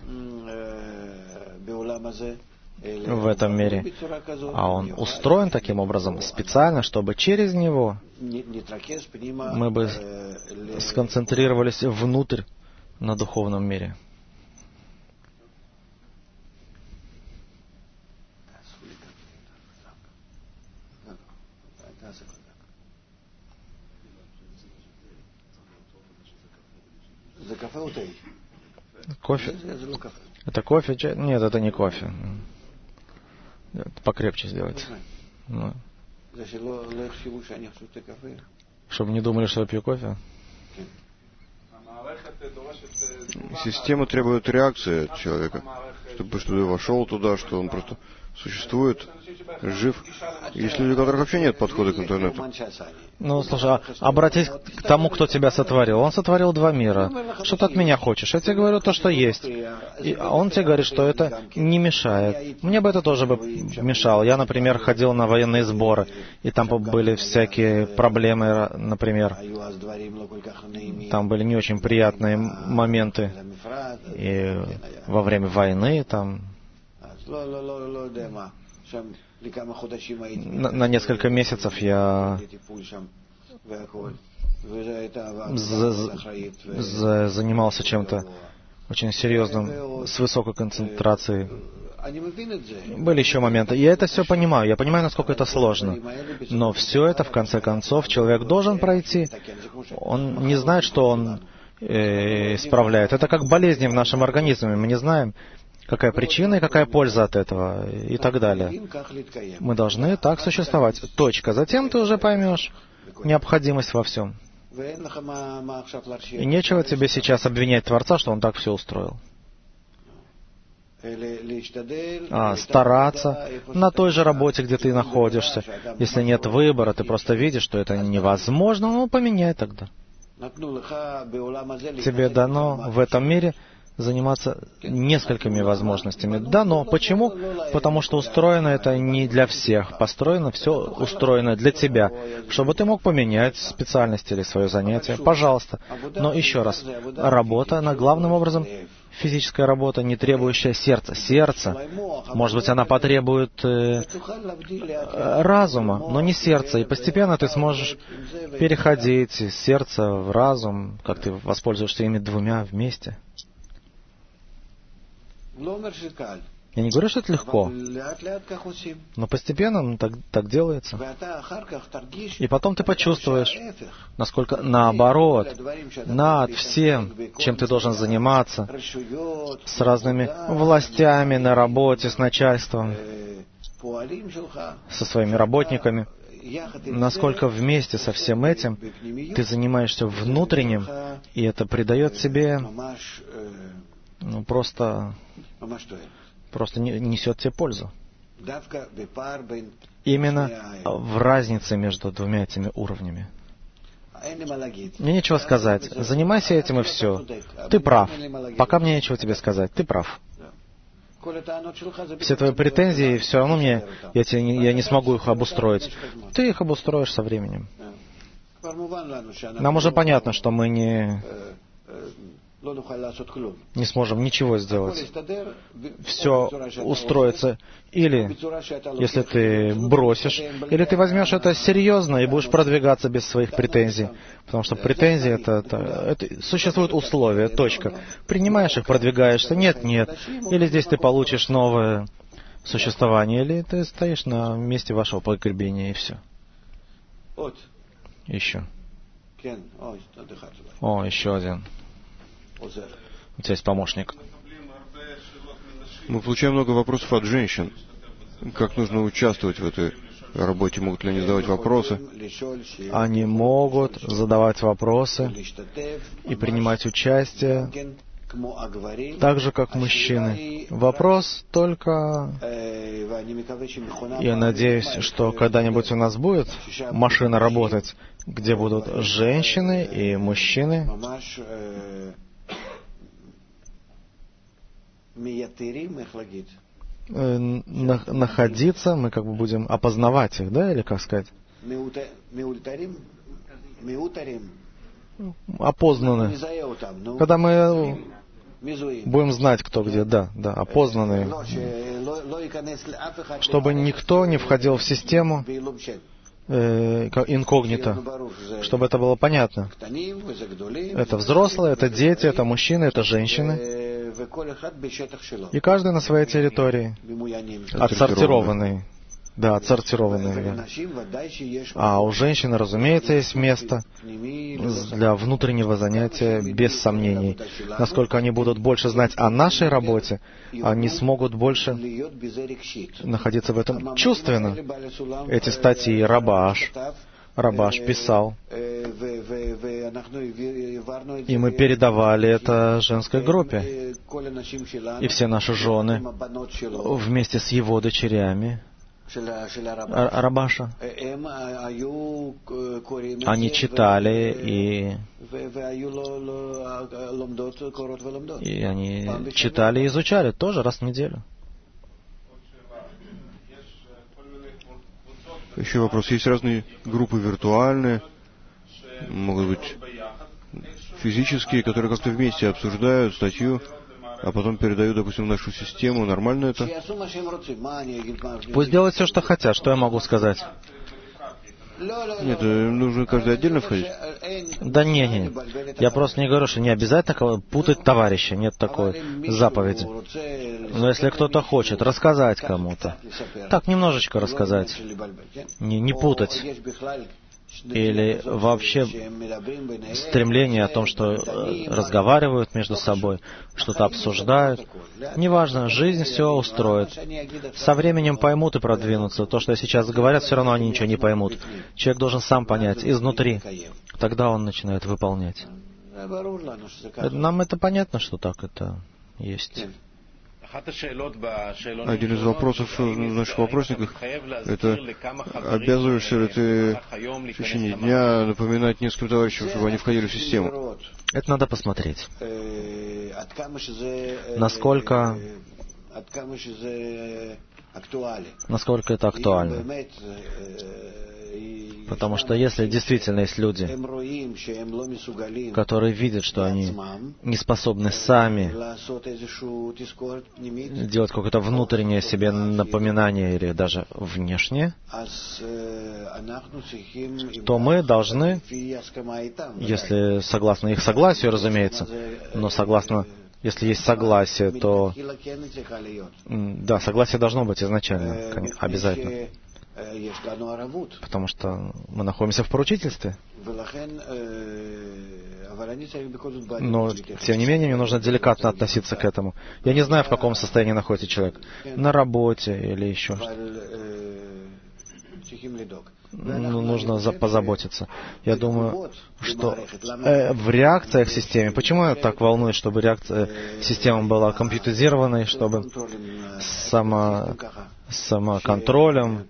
В этом мире. А он устроен таким образом специально, чтобы через него мы бы сконцентрировались внутрь на духовном мире. Кофе? Это кофе? Нет, это не кофе. Покрепче сделать. Ну. Чтобы не думали, что я пью кофе. Система требует реакции от человека, чтобы что ты вошел туда, что он просто существует, жив. Есть люди, у которых вообще нет подхода к интернету. Ну, слушай, обратись к тому, кто тебя сотворил. Он сотворил два мира. Что ты от меня хочешь? Я тебе говорю то, что есть. И он тебе говорит, что это не мешает. Мне бы это тоже бы мешало. Я, например, ходил на военные сборы, и там были всякие проблемы, например. Там были не очень приятные моменты. И во время войны там... На несколько месяцев я занимался чем-то очень серьезным, с высокой концентрацией. Были еще моменты. Я это все понимаю. Я понимаю, насколько это сложно. Но все это, в конце концов, человек должен пройти. Он не знает, что он исправляет. Это как болезни в нашем организме. Мы не знаем, какая причина и какая польза от этого, и так далее. Мы должны так существовать. Точка. Затем ты уже поймешь необходимость во всем. И нечего тебе сейчас обвинять Творца, что Он так все устроил. Стараться на той же работе, где ты находишься. Если нет выбора, ты просто видишь, что это невозможно, ну поменяй тогда. Тебе дано в этом мире заниматься несколькими возможностями. Дано. Почему? Потому что устроено это не для всех. Построено все устроено для тебя, чтобы ты мог поменять специальность или свое занятие. Пожалуйста. Но еще раз, работа, она главным образом физическая работа, не требующая сердца. Сердце, может быть, она потребует разума, но не сердца. И постепенно ты сможешь переходить из сердца в разум, как ты воспользуешься ими двумя вместе. Я не говорю, что это легко, но постепенно так делается. И потом ты почувствуешь, насколько наоборот, над всем, чем ты должен заниматься, с разными властями на работе, с начальством, со своими работниками, насколько вместе со всем этим ты занимаешься внутренним, и это придает тебе просто несет тебе пользу. Именно в разнице между двумя этими уровнями. Мне нечего сказать. Занимайся этим и все. Ты прав. Пока мне нечего тебе сказать. Ты прав. Все твои претензии, все равно я не смогу их обустроить. Ты их обустроишь со временем. Нам уже понятно, что мы не сможем ничего сделать. Все устроится. Или, если ты бросишь, или ты возьмешь это серьезно и будешь продвигаться без своих претензий. Потому что претензии это существуют условия, точка. Принимаешь их, продвигаешься. Нет. Или здесь ты получишь новое существование, или ты стоишь на месте вашего погребения, и все. Еще. Еще один. У тебя есть помощник. Мы получаем много вопросов от женщин. Как нужно участвовать в этой работе? Могут ли они задавать вопросы? Они могут задавать вопросы и принимать участие, так же, как мужчины. Вопрос только... Я надеюсь, что когда-нибудь у нас будет машина работать, где будут женщины и мужчины, находиться, мы как бы будем опознавать их, да, или как сказать? Опознаны. Когда мы будем знать, кто где, да, опознанные. Чтобы никто не входил в систему инкогнито, чтобы это было понятно. Это взрослые, это дети, это мужчины, это женщины. И каждый на своей территории. Отсортированный. Да, отсортированные. Да. А у женщин, разумеется, есть место для внутреннего занятия, без сомнений. Насколько они будут больше знать о нашей работе, они смогут больше находиться в этом чувственно. Эти статьи Рабаш писал, и мы передавали это женской группе. И все наши жены вместе с его дочерями Рабаша, они читали и они читали и изучали тоже раз в неделю. Еще вопрос. Есть разные группы виртуальные, могут быть физические, которые как-то вместе обсуждают статью, а потом передают, допустим, в нашу систему. Нормально это? Пусть делают все, что хотят. Что я могу сказать? Нет, нужно каждый отдельно входить. Да не. Я просто не говорю, что не обязательно путать товарища, нет такой заповеди. Но если кто-то хочет рассказать кому-то, так немножечко рассказать, не путать. Или вообще стремление о том, что разговаривают между собой, что-то обсуждают. Неважно, жизнь все устроит. Со временем поймут и продвинутся. То, что сейчас говорят, все равно они ничего не поймут. Человек должен сам понять, изнутри. Тогда он начинает выполнять. Нам это понятно, что так это есть. Один из вопросов в наших вопросниках — это обязываешься ли ты в течение дня напоминать нескольким товарищам, чтобы они входили в систему? Это надо посмотреть. Насколько это актуально. Потому что если действительно есть люди, которые видят, что они не способны сами делать какое-то внутреннее себе напоминание или даже внешнее, то мы должны, если согласно их согласию, разумеется, но если есть согласие, то да, согласие должно быть изначально, обязательно. Потому что мы находимся в поручительстве. Но, тем не менее, мне нужно деликатно относиться к этому. Я не знаю, в каком состоянии находится человек. На работе или еще что-то. Нужно позаботиться. Я думаю, что в реакциях в системе... Почему я так волнуюсь, чтобы реакция системы была компьютеризированной, чтобы самоконтролем,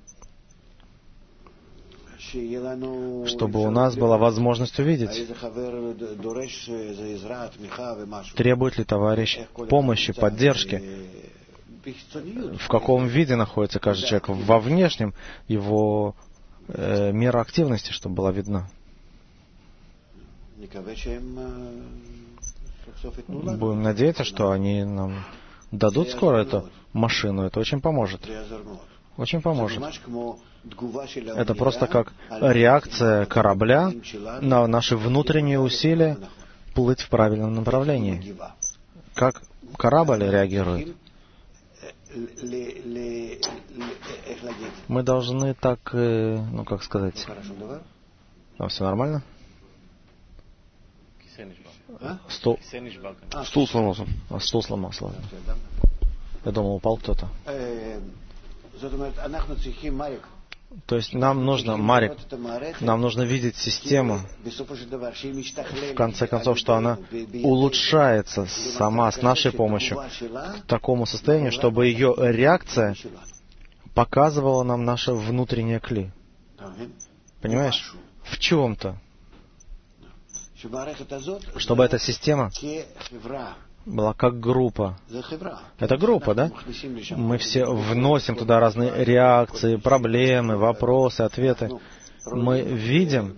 чтобы у нас была возможность увидеть, требует ли товарищ помощи, поддержки, в каком виде находится каждый человек, во внешнем его мера активности, чтобы была видна. Будем надеяться, что они нам дадут скоро эту машину. Это очень поможет. Очень поможет. Это просто как реакция корабля на наши внутренние усилия плыть в правильном направлении. Как корабль реагирует? Мы должны так, как сказать... Все нормально? Стул сломался. Стул сломался, ладно. Я думал, упал кто-то. То есть нам нужно, Марик, нам нужно видеть систему, в конце концов, что она улучшается сама с нашей помощью к такому состоянию, чтобы ее реакция показывала нам наше внутреннее кли. Понимаешь? В чем-то. Чтобы эта система была как группа. Это группа, да? Мы все вносим туда разные реакции, проблемы, вопросы, ответы. Мы видим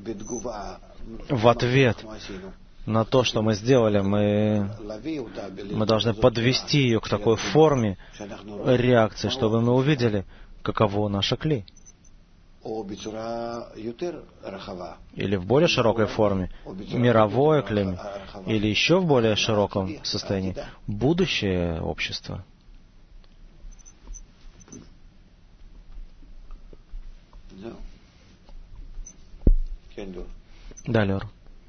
в ответ на то, что мы сделали, мы должны подвести ее к такой форме реакции, чтобы мы увидели, каково наше кли. Или в более широкой форме, мировое клеймо, или еще в более широком состоянии, будущее общество. Да, Лер.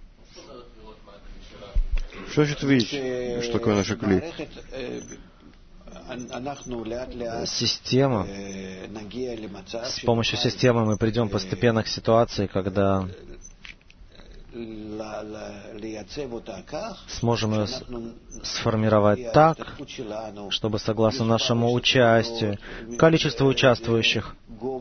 Что значит видеть, что такое наша кли? Система. С помощью системы мы придем постепенно к ситуации, когда сможем ее сформировать так, чтобы согласно нашему участию, количеству участвующих,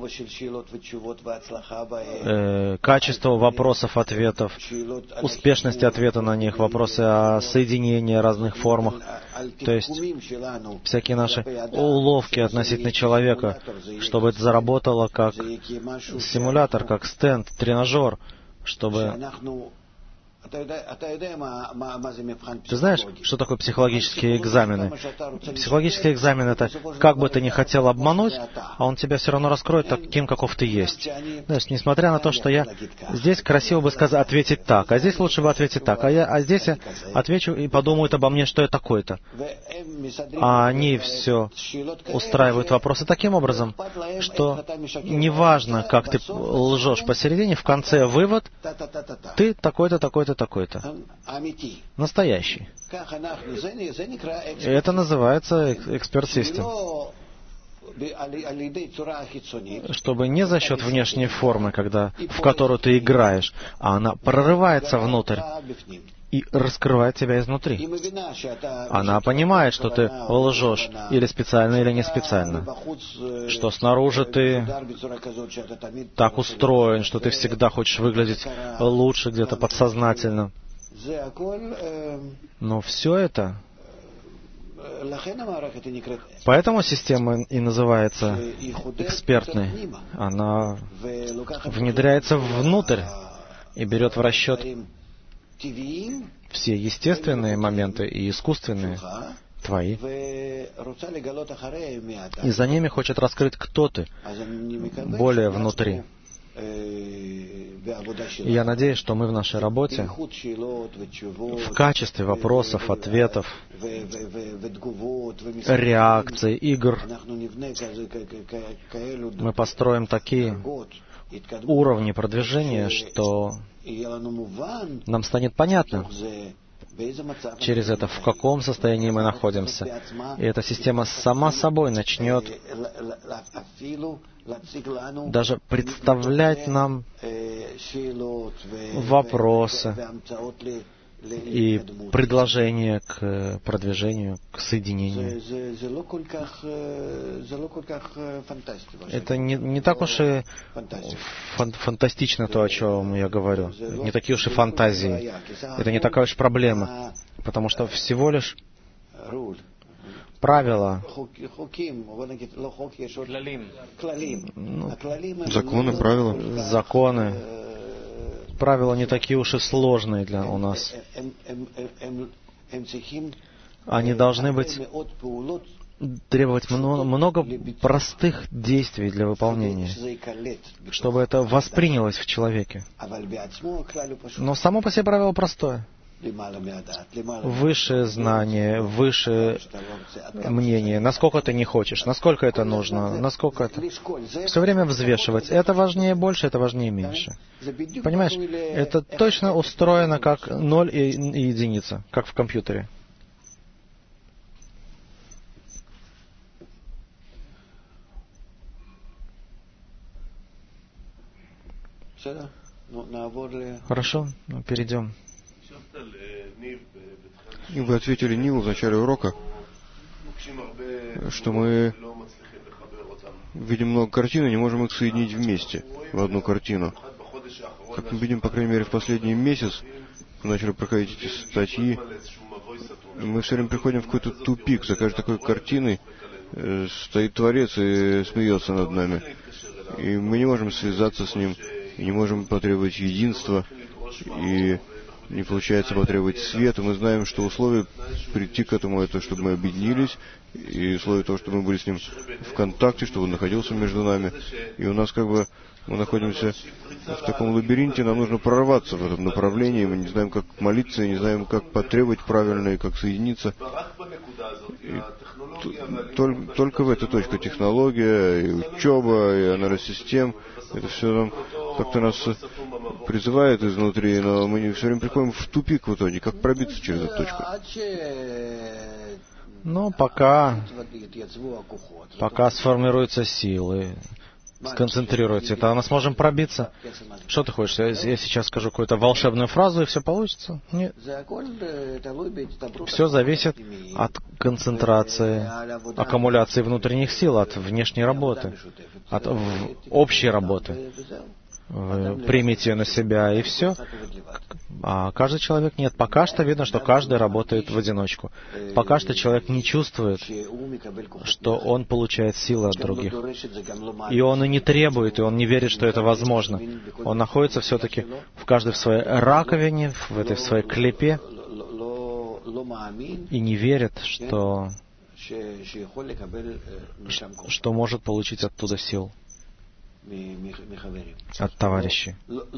качество вопросов-ответов, успешность ответа на них, вопросы о соединении разных формах, то есть всякие наши уловки относительно человека, чтобы это заработало как симулятор, как стенд, тренажер, чтобы Ты знаешь, что такое психологические экзамены? Психологический экзамен — это как бы ты ни хотел обмануть, а он тебя все равно раскроет таким, каков ты есть. Знаешь, несмотря на то, что я здесь красиво бы сказать, ответить так, а здесь лучше бы ответить так, а здесь я отвечу и подумают обо мне, что я такой-то. А они все устраивают вопросы таким образом, что неважно, как ты лжешь посередине, в конце вывод — ты такой-то, такой-то, такой-то. Настоящий. И это называется эксперт-систем. Чтобы не за счет внешней формы, в которую ты играешь, а она прорывается внутрь и раскрывает тебя изнутри. Она понимает, что ты лжешь или специально, или не специально. Что снаружи ты так устроен, что ты всегда хочешь выглядеть лучше где-то подсознательно. Но все это... Поэтому система и называется экспертной. Она внедряется внутрь и берет в расчет все естественные моменты и искусственные твои. И за ними хочет раскрыть, кто ты, более внутри. И я надеюсь, что мы в нашей работе в качестве вопросов, ответов, реакций, игр мы построим такие уровни продвижения, что нам станет понятно через это, в каком состоянии мы находимся. И эта система сама собой начнет даже представлять нам вопросы и предложения к продвижению, к соединению. Это не так уж и фантастично то, о чем я говорю. Не такие уж и фантазии. Это не такая уж проблема. Потому что всего лишь правила, законы, правила. Законы. Правила не такие уж и сложные у нас. Они должны требовать много простых действий для выполнения, чтобы это воспринялось в человеке. Но само по себе правило простое. Высшее знание, высшее мнение, насколько ты не хочешь, насколько это нужно, насколько это... Все время взвешивать. Это важнее больше, это важнее меньше. Понимаешь, это точно устроено как 0 и единица, как в компьютере. Хорошо, перейдем. И вы ответили Нилу в начале урока, что мы видим много картин и не можем их соединить вместе, в одну картину. Как мы видим, по крайней мере, в последний месяц, мы начали проходить эти статьи, мы все время приходим в какой-то тупик. За каждой такой картиной стоит Творец и смеется над нами. И мы не можем связаться с Ним, и не можем потребовать единства, и не получается потребовать света. Мы знаем, что условие прийти к этому — это чтобы мы объединились, и условие того, чтобы мы были с Ним в контакте, чтобы Он находился между нами. И у нас мы находимся в таком лабиринте, нам нужно прорваться в этом направлении, мы не знаем, как молиться, и не знаем, как потребовать правильно, и как соединиться. И только в эту точку технология, и учеба, и анализ систем, это все нам как-то нас призывает изнутри, но мы все время приходим в тупик в итоге. Как пробиться через эту точку? Ну, пока сформируются силы, сконцентрируются, тогда мы сможем пробиться. Что ты хочешь? Я сейчас скажу какую-то волшебную фразу, и все получится? Нет. Все зависит от концентрации, аккумуляции внутренних сил, от внешней работы, от общей работы. вы примите ее на себя, и все. А каждый человек нет. Пока что видно, что каждый работает в одиночку. Пока что человек не чувствует, что он получает силы от других. И он и не требует, и он не верит, что это возможно. Он находится все-таки в каждой в своей раковине, в этой в своей клепе, и не верит, что может получить оттуда сил от товарищей.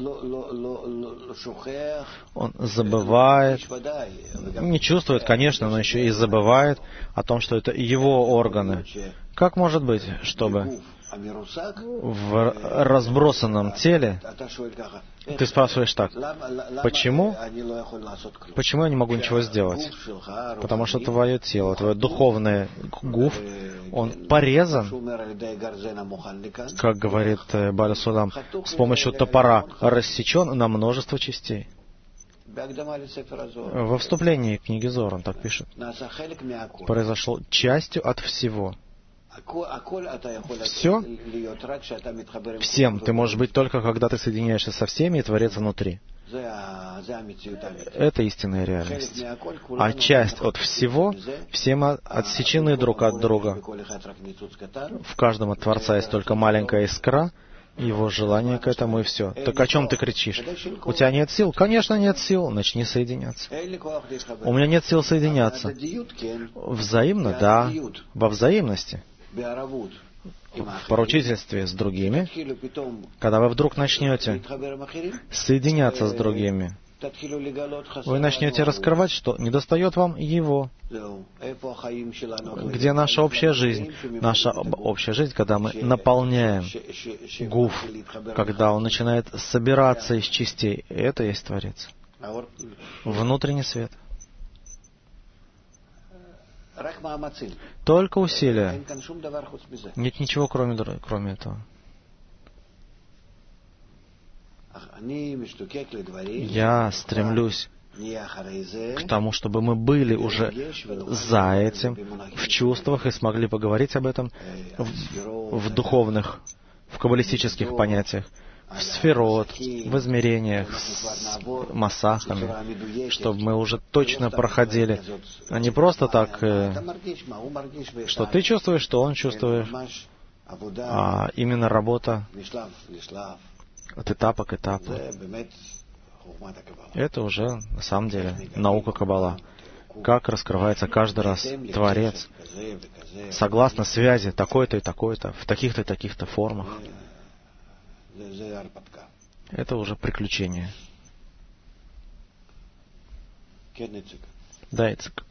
Он забывает, не чувствует, конечно, но еще и забывает о том, что это его органы. Как может быть, чтобы в разбросанном теле ты спрашиваешь так: почему я не могу ничего сделать? Потому что твое тело, твое духовное гуф, он порезан, как говорит Бааля Сулам, с помощью топора рассечен на множество частей. Во вступлении к книге Зоар он так пишет: произошло частью от всего. Все, всем ты можешь быть только, когда ты соединяешься со всеми и Творец внутри. Это истинная реальность. А часть от всего, все мы отсечены друг от друга. В каждом от Творца есть только маленькая искра, его желание к этому, и все. Так о чем ты кричишь? У тебя нет сил? Конечно, нет сил. Начни соединяться. У меня нет сил соединяться. Взаимно, да. Во взаимности. В поручительстве с другими, когда вы вдруг начнете соединяться с другими, вы начнете раскрывать, что недостает вам его. Где наша общая жизнь? Наша общая жизнь, когда мы наполняем гуф, когда он начинает собираться из частей. Это есть Творец. Внутренний свет. Только усилия. Нет ничего, кроме этого. Я стремлюсь к тому, чтобы мы были уже за этим, в чувствах, и смогли поговорить об этом в духовных, в каббалистических понятиях, в сферот, в измерениях, с массахами, чтобы мы уже точно проходили, а не просто так, что ты чувствуешь, что он чувствует, а именно работа от этапа к этапу. Это уже, на самом деле, наука Каббала. Как раскрывается каждый раз Творец, согласно связи такой-то и такой-то, в таких-то и таких-то формах. Это уже приключение. Да, Ицек.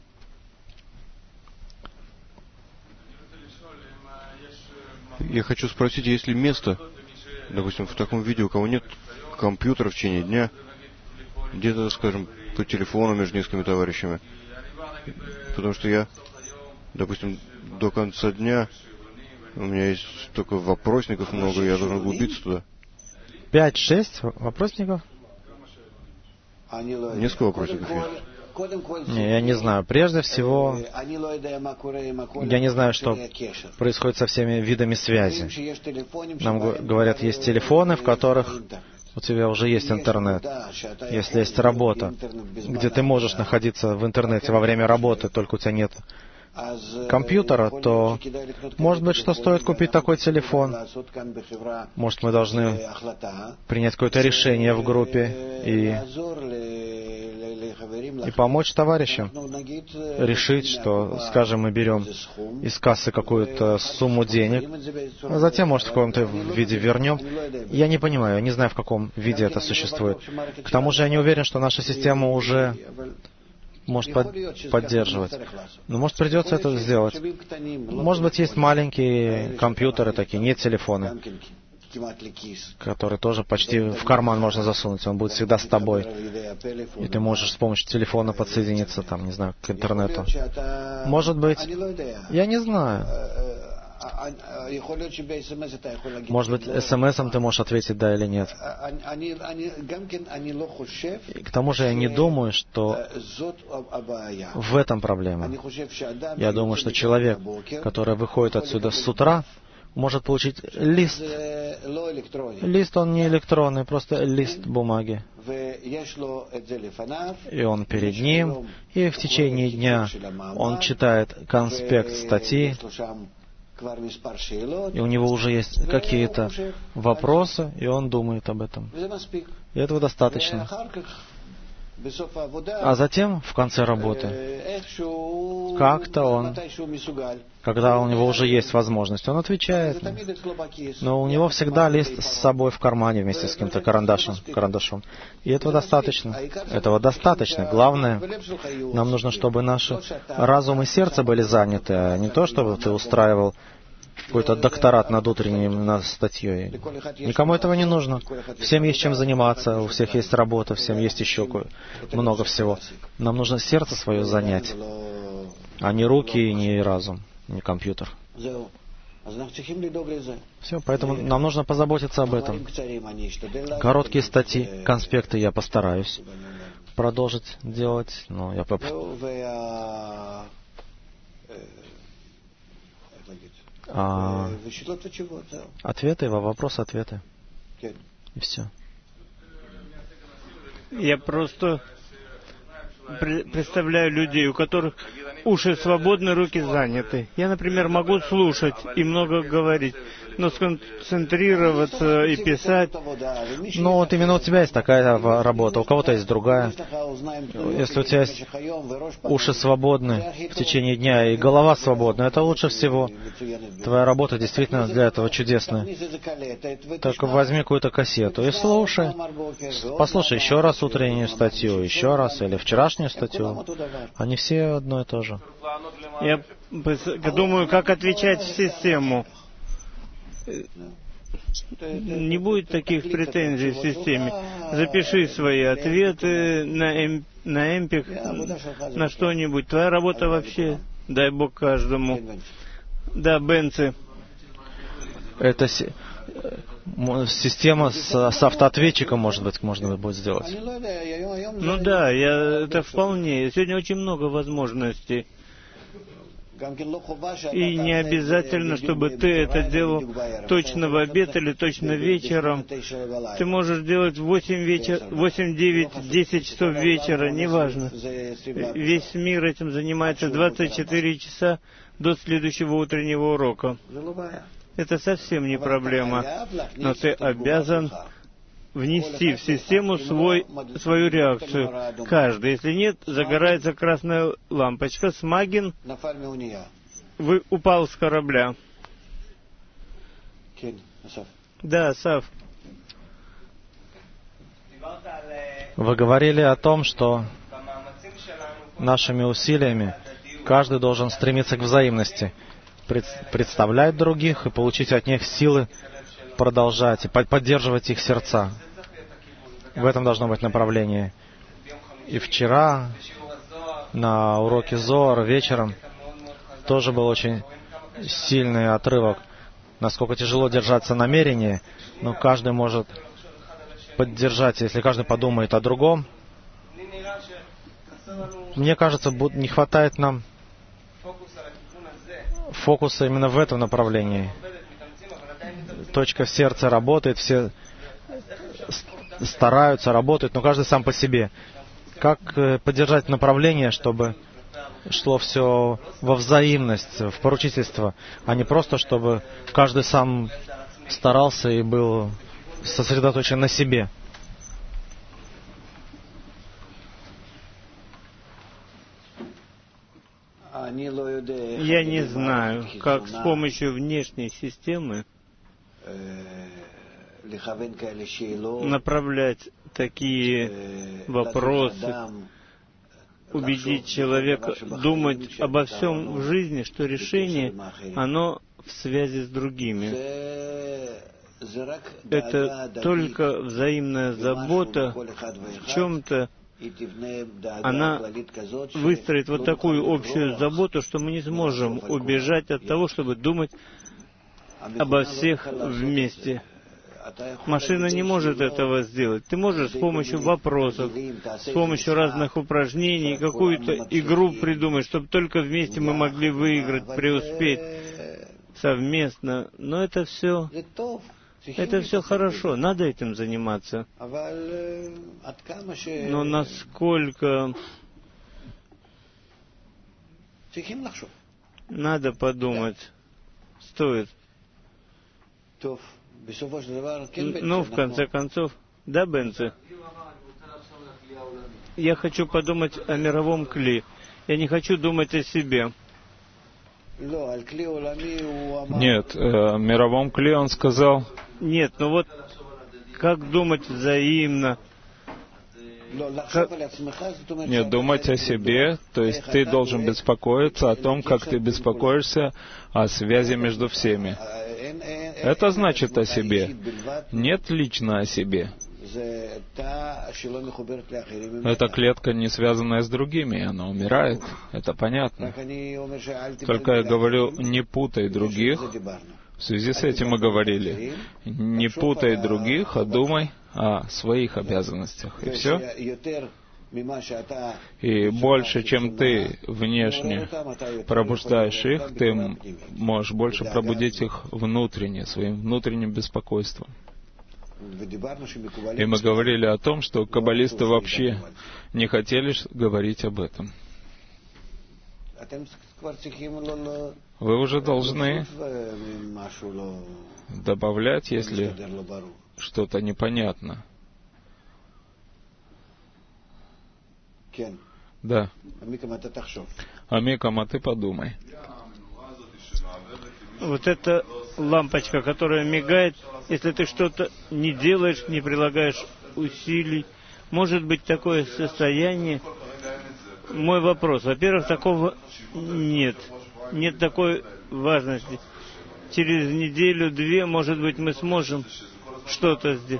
Я хочу спросить, есть ли место, допустим, в таком видео, у кого нет компьютера в течение дня, где-то, скажем, по телефону между несколькими товарищами. Потому что я, допустим, до конца дня, у меня есть только вопросников много, я должен углубиться туда. 5-6 вопросников? Несколько вопросников есть. Не, я не знаю. Прежде всего, я не знаю, что происходит со всеми видами связи. Нам говорят, есть телефоны, в которых у тебя уже есть интернет. Если есть работа, где ты можешь находиться в интернете во время работы, только у тебя нет компьютера, то, может быть, что стоит купить такой телефон? Может, мы должны принять какое-то решение в группе и помочь товарищам решить, что, скажем, мы берем из кассы какую-то сумму денег, а затем, может, в каком-то виде вернем. Я не понимаю, я не знаю, в каком виде это существует. К тому же я не уверен, что наша система уже может поддерживать. Но, может, придется это сделать. Может быть, есть маленькие компьютеры такие, не телефоны, которые тоже почти в карман можно засунуть. Он будет всегда с тобой. И ты можешь с помощью телефона подсоединиться, там, не знаю, к интернету. Может быть, я не знаю. Может быть, смс-ом ты можешь ответить да или нет. И к тому же я не думаю, что в этом проблема. Я думаю, что человек, который выходит отсюда с утра, может получить лист. Лист, он не электронный, просто лист бумаги. И он перед ним, и в течение дня он читает конспект статьи, и у него уже есть какие-то вопросы, и он думает об этом. И этого достаточно. А затем, в конце работы, как-то он, когда у него уже есть возможность, он отвечает. Но у него всегда лист с собой в кармане вместе с каким-то карандашом. И этого достаточно. Этого достаточно. Главное, нам нужно, чтобы наши разум и сердце были заняты, а не то, чтобы ты устраивал какой-то докторат над утренним статьей. Никому этого не нужно. Всем есть чем заниматься, у всех есть работа, всем есть еще много всего. Нам нужно сердце свое занять, а не руки, не разум, не компьютер. Все, поэтому нам нужно позаботиться об этом. Короткие статьи, конспекты я постараюсь продолжить делать, но я ответы, вопрос-ответы. И все. Я просто представляю людей, у которых уши свободны, руки заняты. Я, например, могу слушать и много говорить, но сконцентрироваться и писать... Ну, вот именно у тебя есть такая работа, у кого-то есть другая. Если у тебя есть уши свободны в течение дня и голова свободна, это лучше всего. Твоя работа действительно для этого чудесная. Так возьми какую-то кассету и слушай. Послушай еще раз утреннюю статью, еще раз, или вчерашнюю статью. Они все одно и то же. Я думаю, как отвечать в систему. Не будет таких претензий в системе. Запиши свои ответы на эмпик, на что-нибудь. Твоя работа вообще, дай Бог каждому. Да, Бенцы. Это система с автоответчиком, может быть, можно будет сделать. Ну да, это вполне. Сегодня очень много возможностей. И не обязательно, чтобы ты это делал точно в обед или точно вечером. Ты можешь делать в 8, 9, 10 часов вечера, неважно. Весь мир этим занимается 24 часа до следующего утреннего урока. Это совсем не проблема. Но ты обязан внести в систему свою реакцию. Каждый. Если нет, загорается красная лампочка. Смагин упал с корабля. Да, Сав. Вы говорили о том, что нашими усилиями каждый должен стремиться к взаимности, представлять других и получить от них силы продолжать и поддерживать их сердца. В этом должно быть направление. И вчера на уроке Зоар вечером тоже был очень сильный отрывок. Насколько тяжело держаться намерения, но каждый может поддержать, если каждый подумает о другом. Мне кажется, не хватает нам фокуса именно в этом направлении. Точка в сердце работает, все стараются, работают, но каждый сам по себе. Как поддержать направление, чтобы шло все во взаимность, в поручительство, а не просто, чтобы каждый сам старался и был сосредоточен на себе. Я не знаю, как с помощью внешней системы направлять такие вопросы, убедить человека думать обо всем в жизни, что решение, оно в связи с другими. Это только взаимная забота в чем-то. Она выстроит вот такую общую заботу, что мы не сможем убежать от того, чтобы думать обо всех вместе. Машина не может этого сделать. Ты можешь с помощью вопросов, с помощью разных упражнений какую-то игру придумать, чтобы только вместе мы могли выиграть, преуспеть. совместно. Но это все хорошо, надо этим заниматься. Но насколько надо подумать, стоит. Ну, в конце концов, да, Бенце? Я хочу подумать о мировом кли. Я не хочу думать о себе. Нет, о мировом кли он сказал. Нет, ну вот как думать взаимно? Нет, думать о себе, то есть ты должен беспокоиться о том, как ты беспокоишься о связи между всеми. Это значит о себе. Нет лично о себе. Эта клетка не связанная с другими, она умирает. Это понятно. Только я говорю, не путай других. В связи с этим мы говорили, не путай других, а думай о своих обязанностях. И все. И больше, чем ты внешне пробуждаешь их, ты можешь больше пробудить их внутренне, своим внутренним беспокойством. И мы говорили о том, что каббалисты вообще не хотели говорить об этом. Вы уже должны добавлять, если что-то непонятно. Да. Амикам, а ты подумай. Вот эта лампочка, которая мигает, если ты что-то не делаешь, не прилагаешь усилий, может быть такое состояние. Мой вопрос. Во-первых, такого нет. Нет такой важности. Через неделю-две, может быть, мы сможем что-то сделать.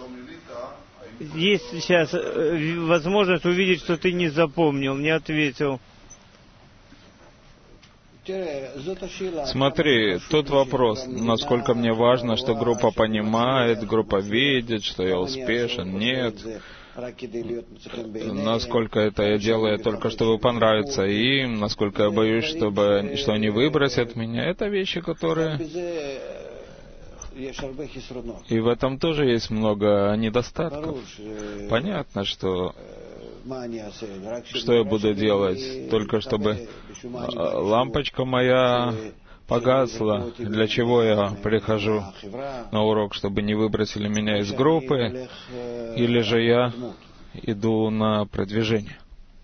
Есть сейчас возможность увидеть, что ты не запомнил, не ответил. Смотри, тут вопрос, насколько мне важно, что группа понимает, группа видит, что я успешен, нет. Насколько это я делаю только чтобы понравиться им, насколько я боюсь, что они выбросят меня. Это вещи, которые... И в этом тоже есть много недостатков. Понятно, что я буду делать, только чтобы лампочка моя погасла. Для чего я прихожу на урок, чтобы не выбросили меня из группы, или же я иду на продвижение?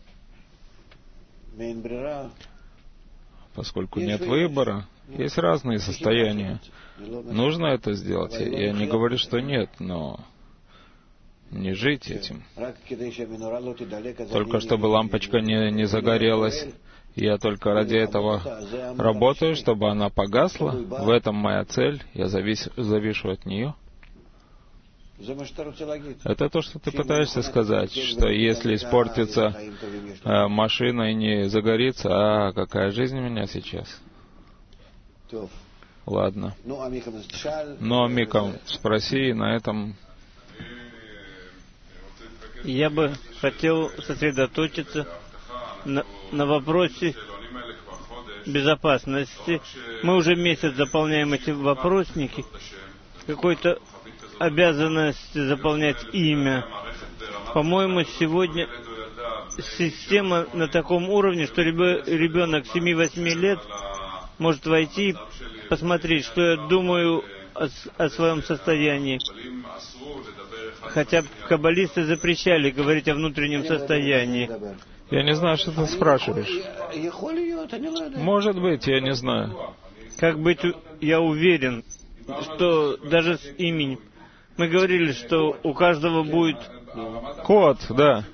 Поскольку нет выбора, есть разные состояния. Нужно это сделать. Я не говорю, что нет, но не жить этим. Только чтобы лампочка не загорелась. Я только ради этого работаю, чтобы она погасла. В этом моя цель. Я завишу от нее. Это то, что ты пытаешься сказать, что если испортится машина и не загорится, какая жизнь у меня сейчас? Ладно. Ну, Амикам, спроси, и на этом... Я бы хотел сосредоточиться на вопросе безопасности. Мы уже месяц заполняем эти вопросники. Какой-то обязанность заполнять имя. По-моему, сегодня система на таком уровне, что ребенок 7-8 лет может войти и посмотреть, что я думаю о своем состоянии. Хотя каббалисты запрещали говорить о внутреннем состоянии. Я не знаю, что ты спрашиваешь. Может быть, я не знаю. Как быть, я уверен, что даже с именем. Мы говорили, что у каждого будет код, да.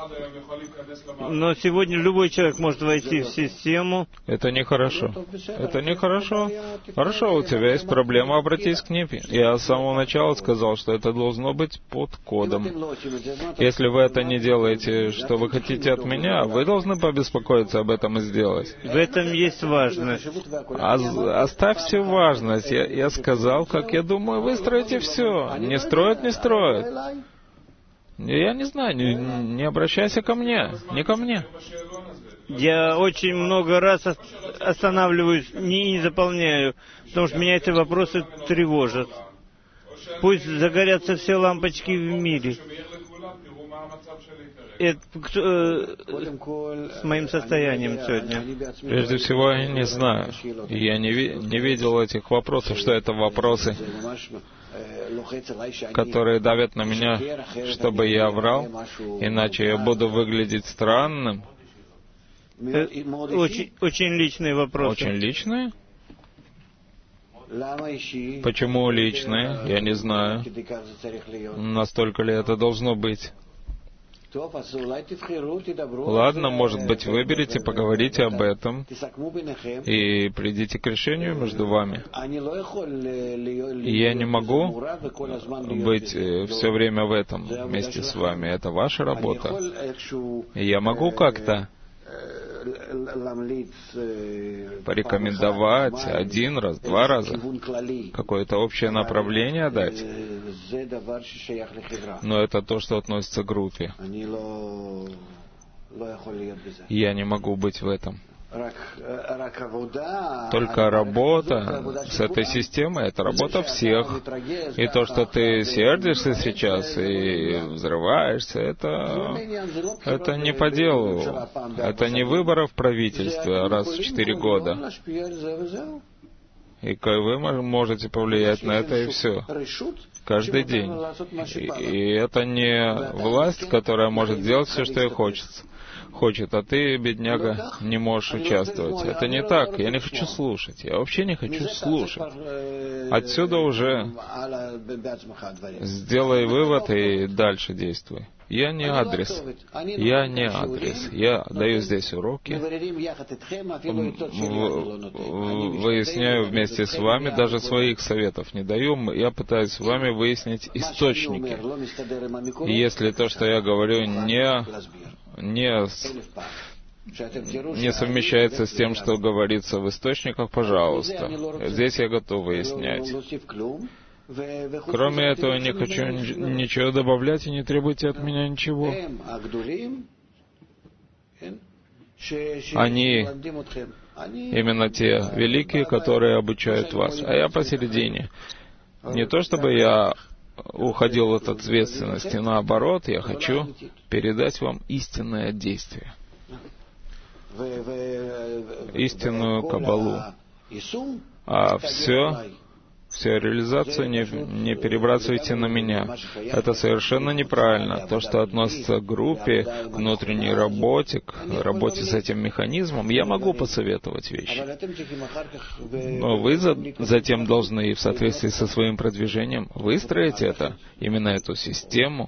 Но сегодня любой человек может войти в систему. Это нехорошо. Это нехорошо. Хорошо, у тебя есть проблема, обратись к ним. Я с самого начала сказал, что это должно быть под кодом. Если вы это не делаете, что вы хотите от меня, вы должны побеспокоиться об этом и сделать. В этом есть важность. Оставьте важность. Я сказал, как я думаю, выстроите все. Не строят, не строят. Я не знаю, не обращайся ко мне, не ко мне. Я очень много раз останавливаюсь, не заполняю, потому что меня эти вопросы тревожат. Пусть загорятся все лампочки в мире. Это с моим состоянием сегодня. Прежде всего, я не знаю. Я не видел этих вопросов, что это вопросы, которые давят на меня, чтобы я врал, иначе я буду выглядеть странным. Очень личные вопросы. Очень личные? Почему личные? Я не знаю. Настолько ли это должно быть? Ладно, может быть, выберите, поговорите об этом и придите к решению между вами. Я не могу быть все время в этом вместе с вами. Это ваша работа. Я могу как-то порекомендовать один раз, два раза, какое-то общее направление дать. Но это то, что относится к группе. Я не могу быть в этом. Только работа с этой системой — это работа всех. И то, что ты сердишься сейчас и взрываешься, это не по делу. Это не выборы в правительстве раз в 4 года. И вы можете повлиять на это, и все. Каждый день. И это не власть, которая может делать все, что ей хочет, а ты, бедняга, не можешь участвовать. Это не так. Я не хочу слушать. Я вообще не хочу слушать. Отсюда уже сделай вывод и дальше действуй. Я не адрес. Я не адрес. Я даю здесь уроки, выясняю вместе с вами, даже своих советов не даю. Я пытаюсь с вами выяснить источники. И если то, что я говорю, не совмещается с тем, что говорится в источниках, пожалуйста. Здесь я готов выяснять. Кроме этого, не хочу ничего добавлять, и не требуйте от меня ничего. Они именно те великие, которые обучают вас, а я посередине. Не то, чтобы я уходил от ответственности, наоборот, я хочу передать вам истинное действие, истинную каббалу. А всю реализацию не перебрасывайте на меня. Это совершенно неправильно. То, что относится к группе, к внутренней работе, к работе с этим механизмом, я могу посоветовать вещи. Но вы затем должны, в соответствии со своим продвижением, выстроить это, именно эту систему,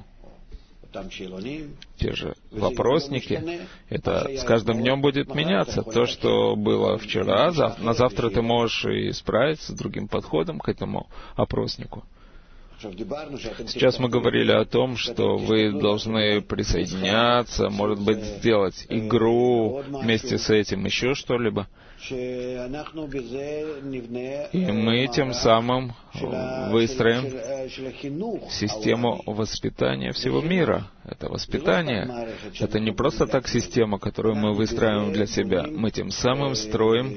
те же вопросники. Это с каждым днем будет меняться. То, что было вчера, на завтра ты можешь и справиться с другим подходом к этому опроснику. Сейчас мы говорили о том, что вы должны присоединяться, может быть, сделать игру вместе с этим, еще что-либо. И мы тем самым выстроим систему воспитания всего мира. Это воспитание. Это не просто так система, которую мы выстраиваем для себя. Мы тем самым строим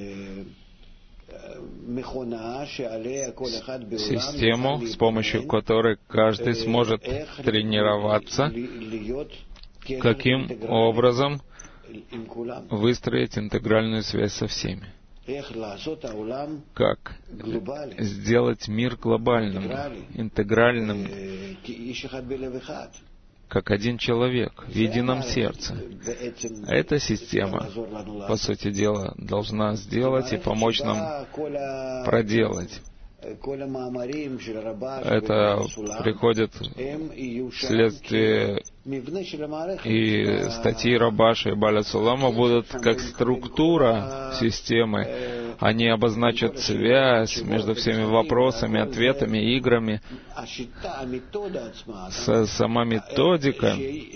систему, с помощью которой каждый сможет тренироваться, каким образом выстроить интегральную связь со всеми. Как сделать мир глобальным, интегральным, как один человек, в едином сердце. Эта система, по сути дела, должна сделать и помочь нам проделать. Это приходит вследствие, и статьи Рабаша и Баля Сулама будут как структура системы. Они обозначат связь между всеми вопросами, ответами, играми. Сама методика,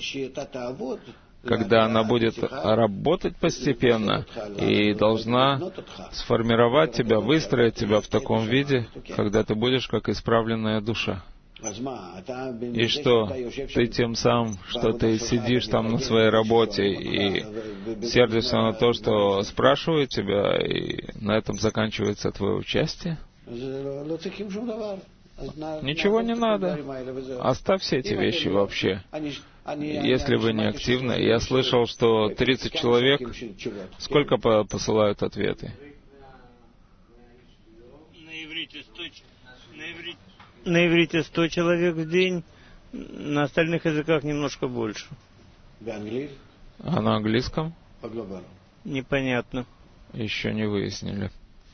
когда она будет работать постепенно и должна сформировать тебя, выстроить тебя в таком виде, когда ты будешь как исправленная душа. И что? Ты тем самым, что ты сидишь там на своей работе и сердишься на то, что спрашивают тебя, и на этом заканчивается твое участие? Ничего не надо. Оставь все эти вещи вообще. Если вы не активны. Я слышал, что 30 человек, сколько посылают ответы? На иврите 100 человек в день, на остальных языках немножко больше. А на английском? Непонятно. Еще не выяснили.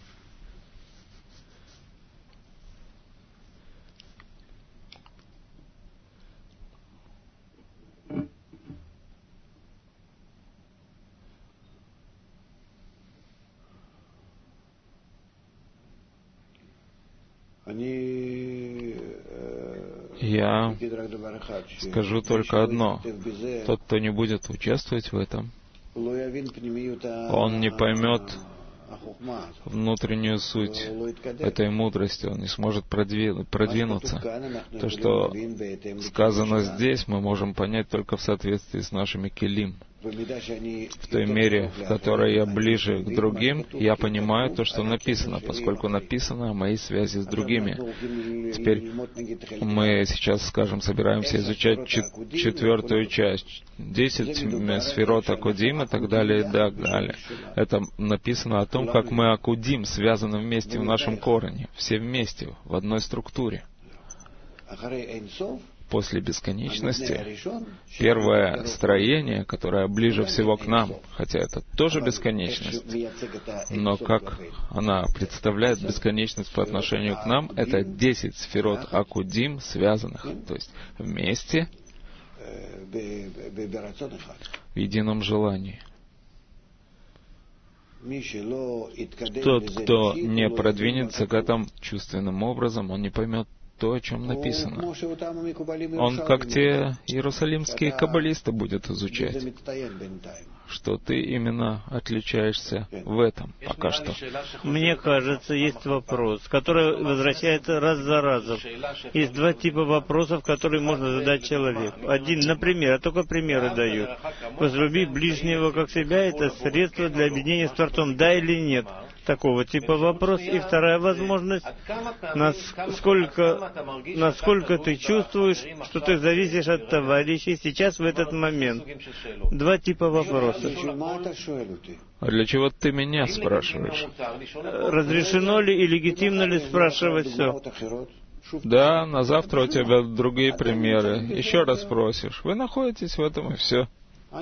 Я скажу только одно. Тот, кто не будет участвовать в этом, он не поймет внутреннюю суть этой мудрости, он не сможет продвинуться. То, что сказано здесь, мы можем понять только в соответствии с нашими келим. В той мере, в которой я ближе к другим, я понимаю то, что написано, поскольку написано о моей связи с другими. Теперь мы сейчас, скажем, собираемся изучать 4-ю часть, 10 сферот Акудим и так далее, и так далее. Это написано о том, как мы Акудим связаны вместе в нашем корне, все вместе, в одной структуре. После бесконечности, первое строение, которое ближе всего к нам, хотя это тоже бесконечность, но как она представляет бесконечность по отношению к нам, это 10 сферот Акудим, связанных, то есть вместе, в едином желании. Тот, кто не продвинется к этому чувственным образом, он не поймет то, о чем написано. Он, как те иерусалимские каббалисты, будет изучать, что ты именно отличаешься в этом пока что. Мне кажется, есть вопрос, который возвращается раз за разом. Есть 2 типа вопросов, которые можно задать человеку. Один, например, я только примеры даю. Возлюби ближнего как себя — это средство для объединения с Творцом, да или нет? Такого типа вопрос. И вторая возможность, насколько ты чувствуешь, что ты зависишь от товарищей сейчас в этот момент. 2 типа вопросов. А для чего ты меня спрашиваешь? Разрешено ли и легитимно ли спрашивать все? Да, на завтра у тебя другие примеры. Еще раз спросишь. Вы находитесь в этом, и все. Я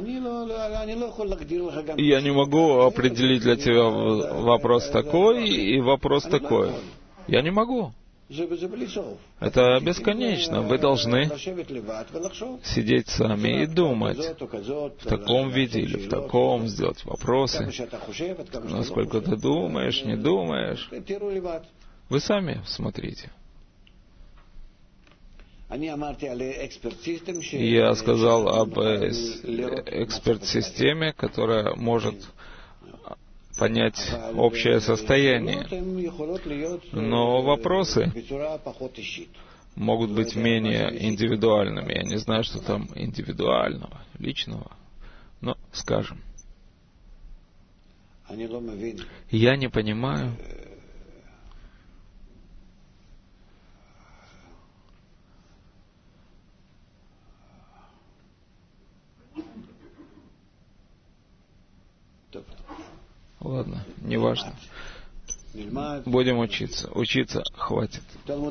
не могу определить для тебя вопрос такой и вопрос такой. Я не могу. Это бесконечно. Вы должны сидеть сами и думать в таком виде или в таком, сделать вопросы. Насколько ты думаешь, не думаешь. Вы сами смотрите. Я сказал об эксперт-системе, которая может понять общее состояние. Но вопросы могут быть менее индивидуальными. Я не знаю, что там индивидуального, личного. Но скажем. Я не понимаю, ладно, неважно. Будем учиться. Учиться хватит.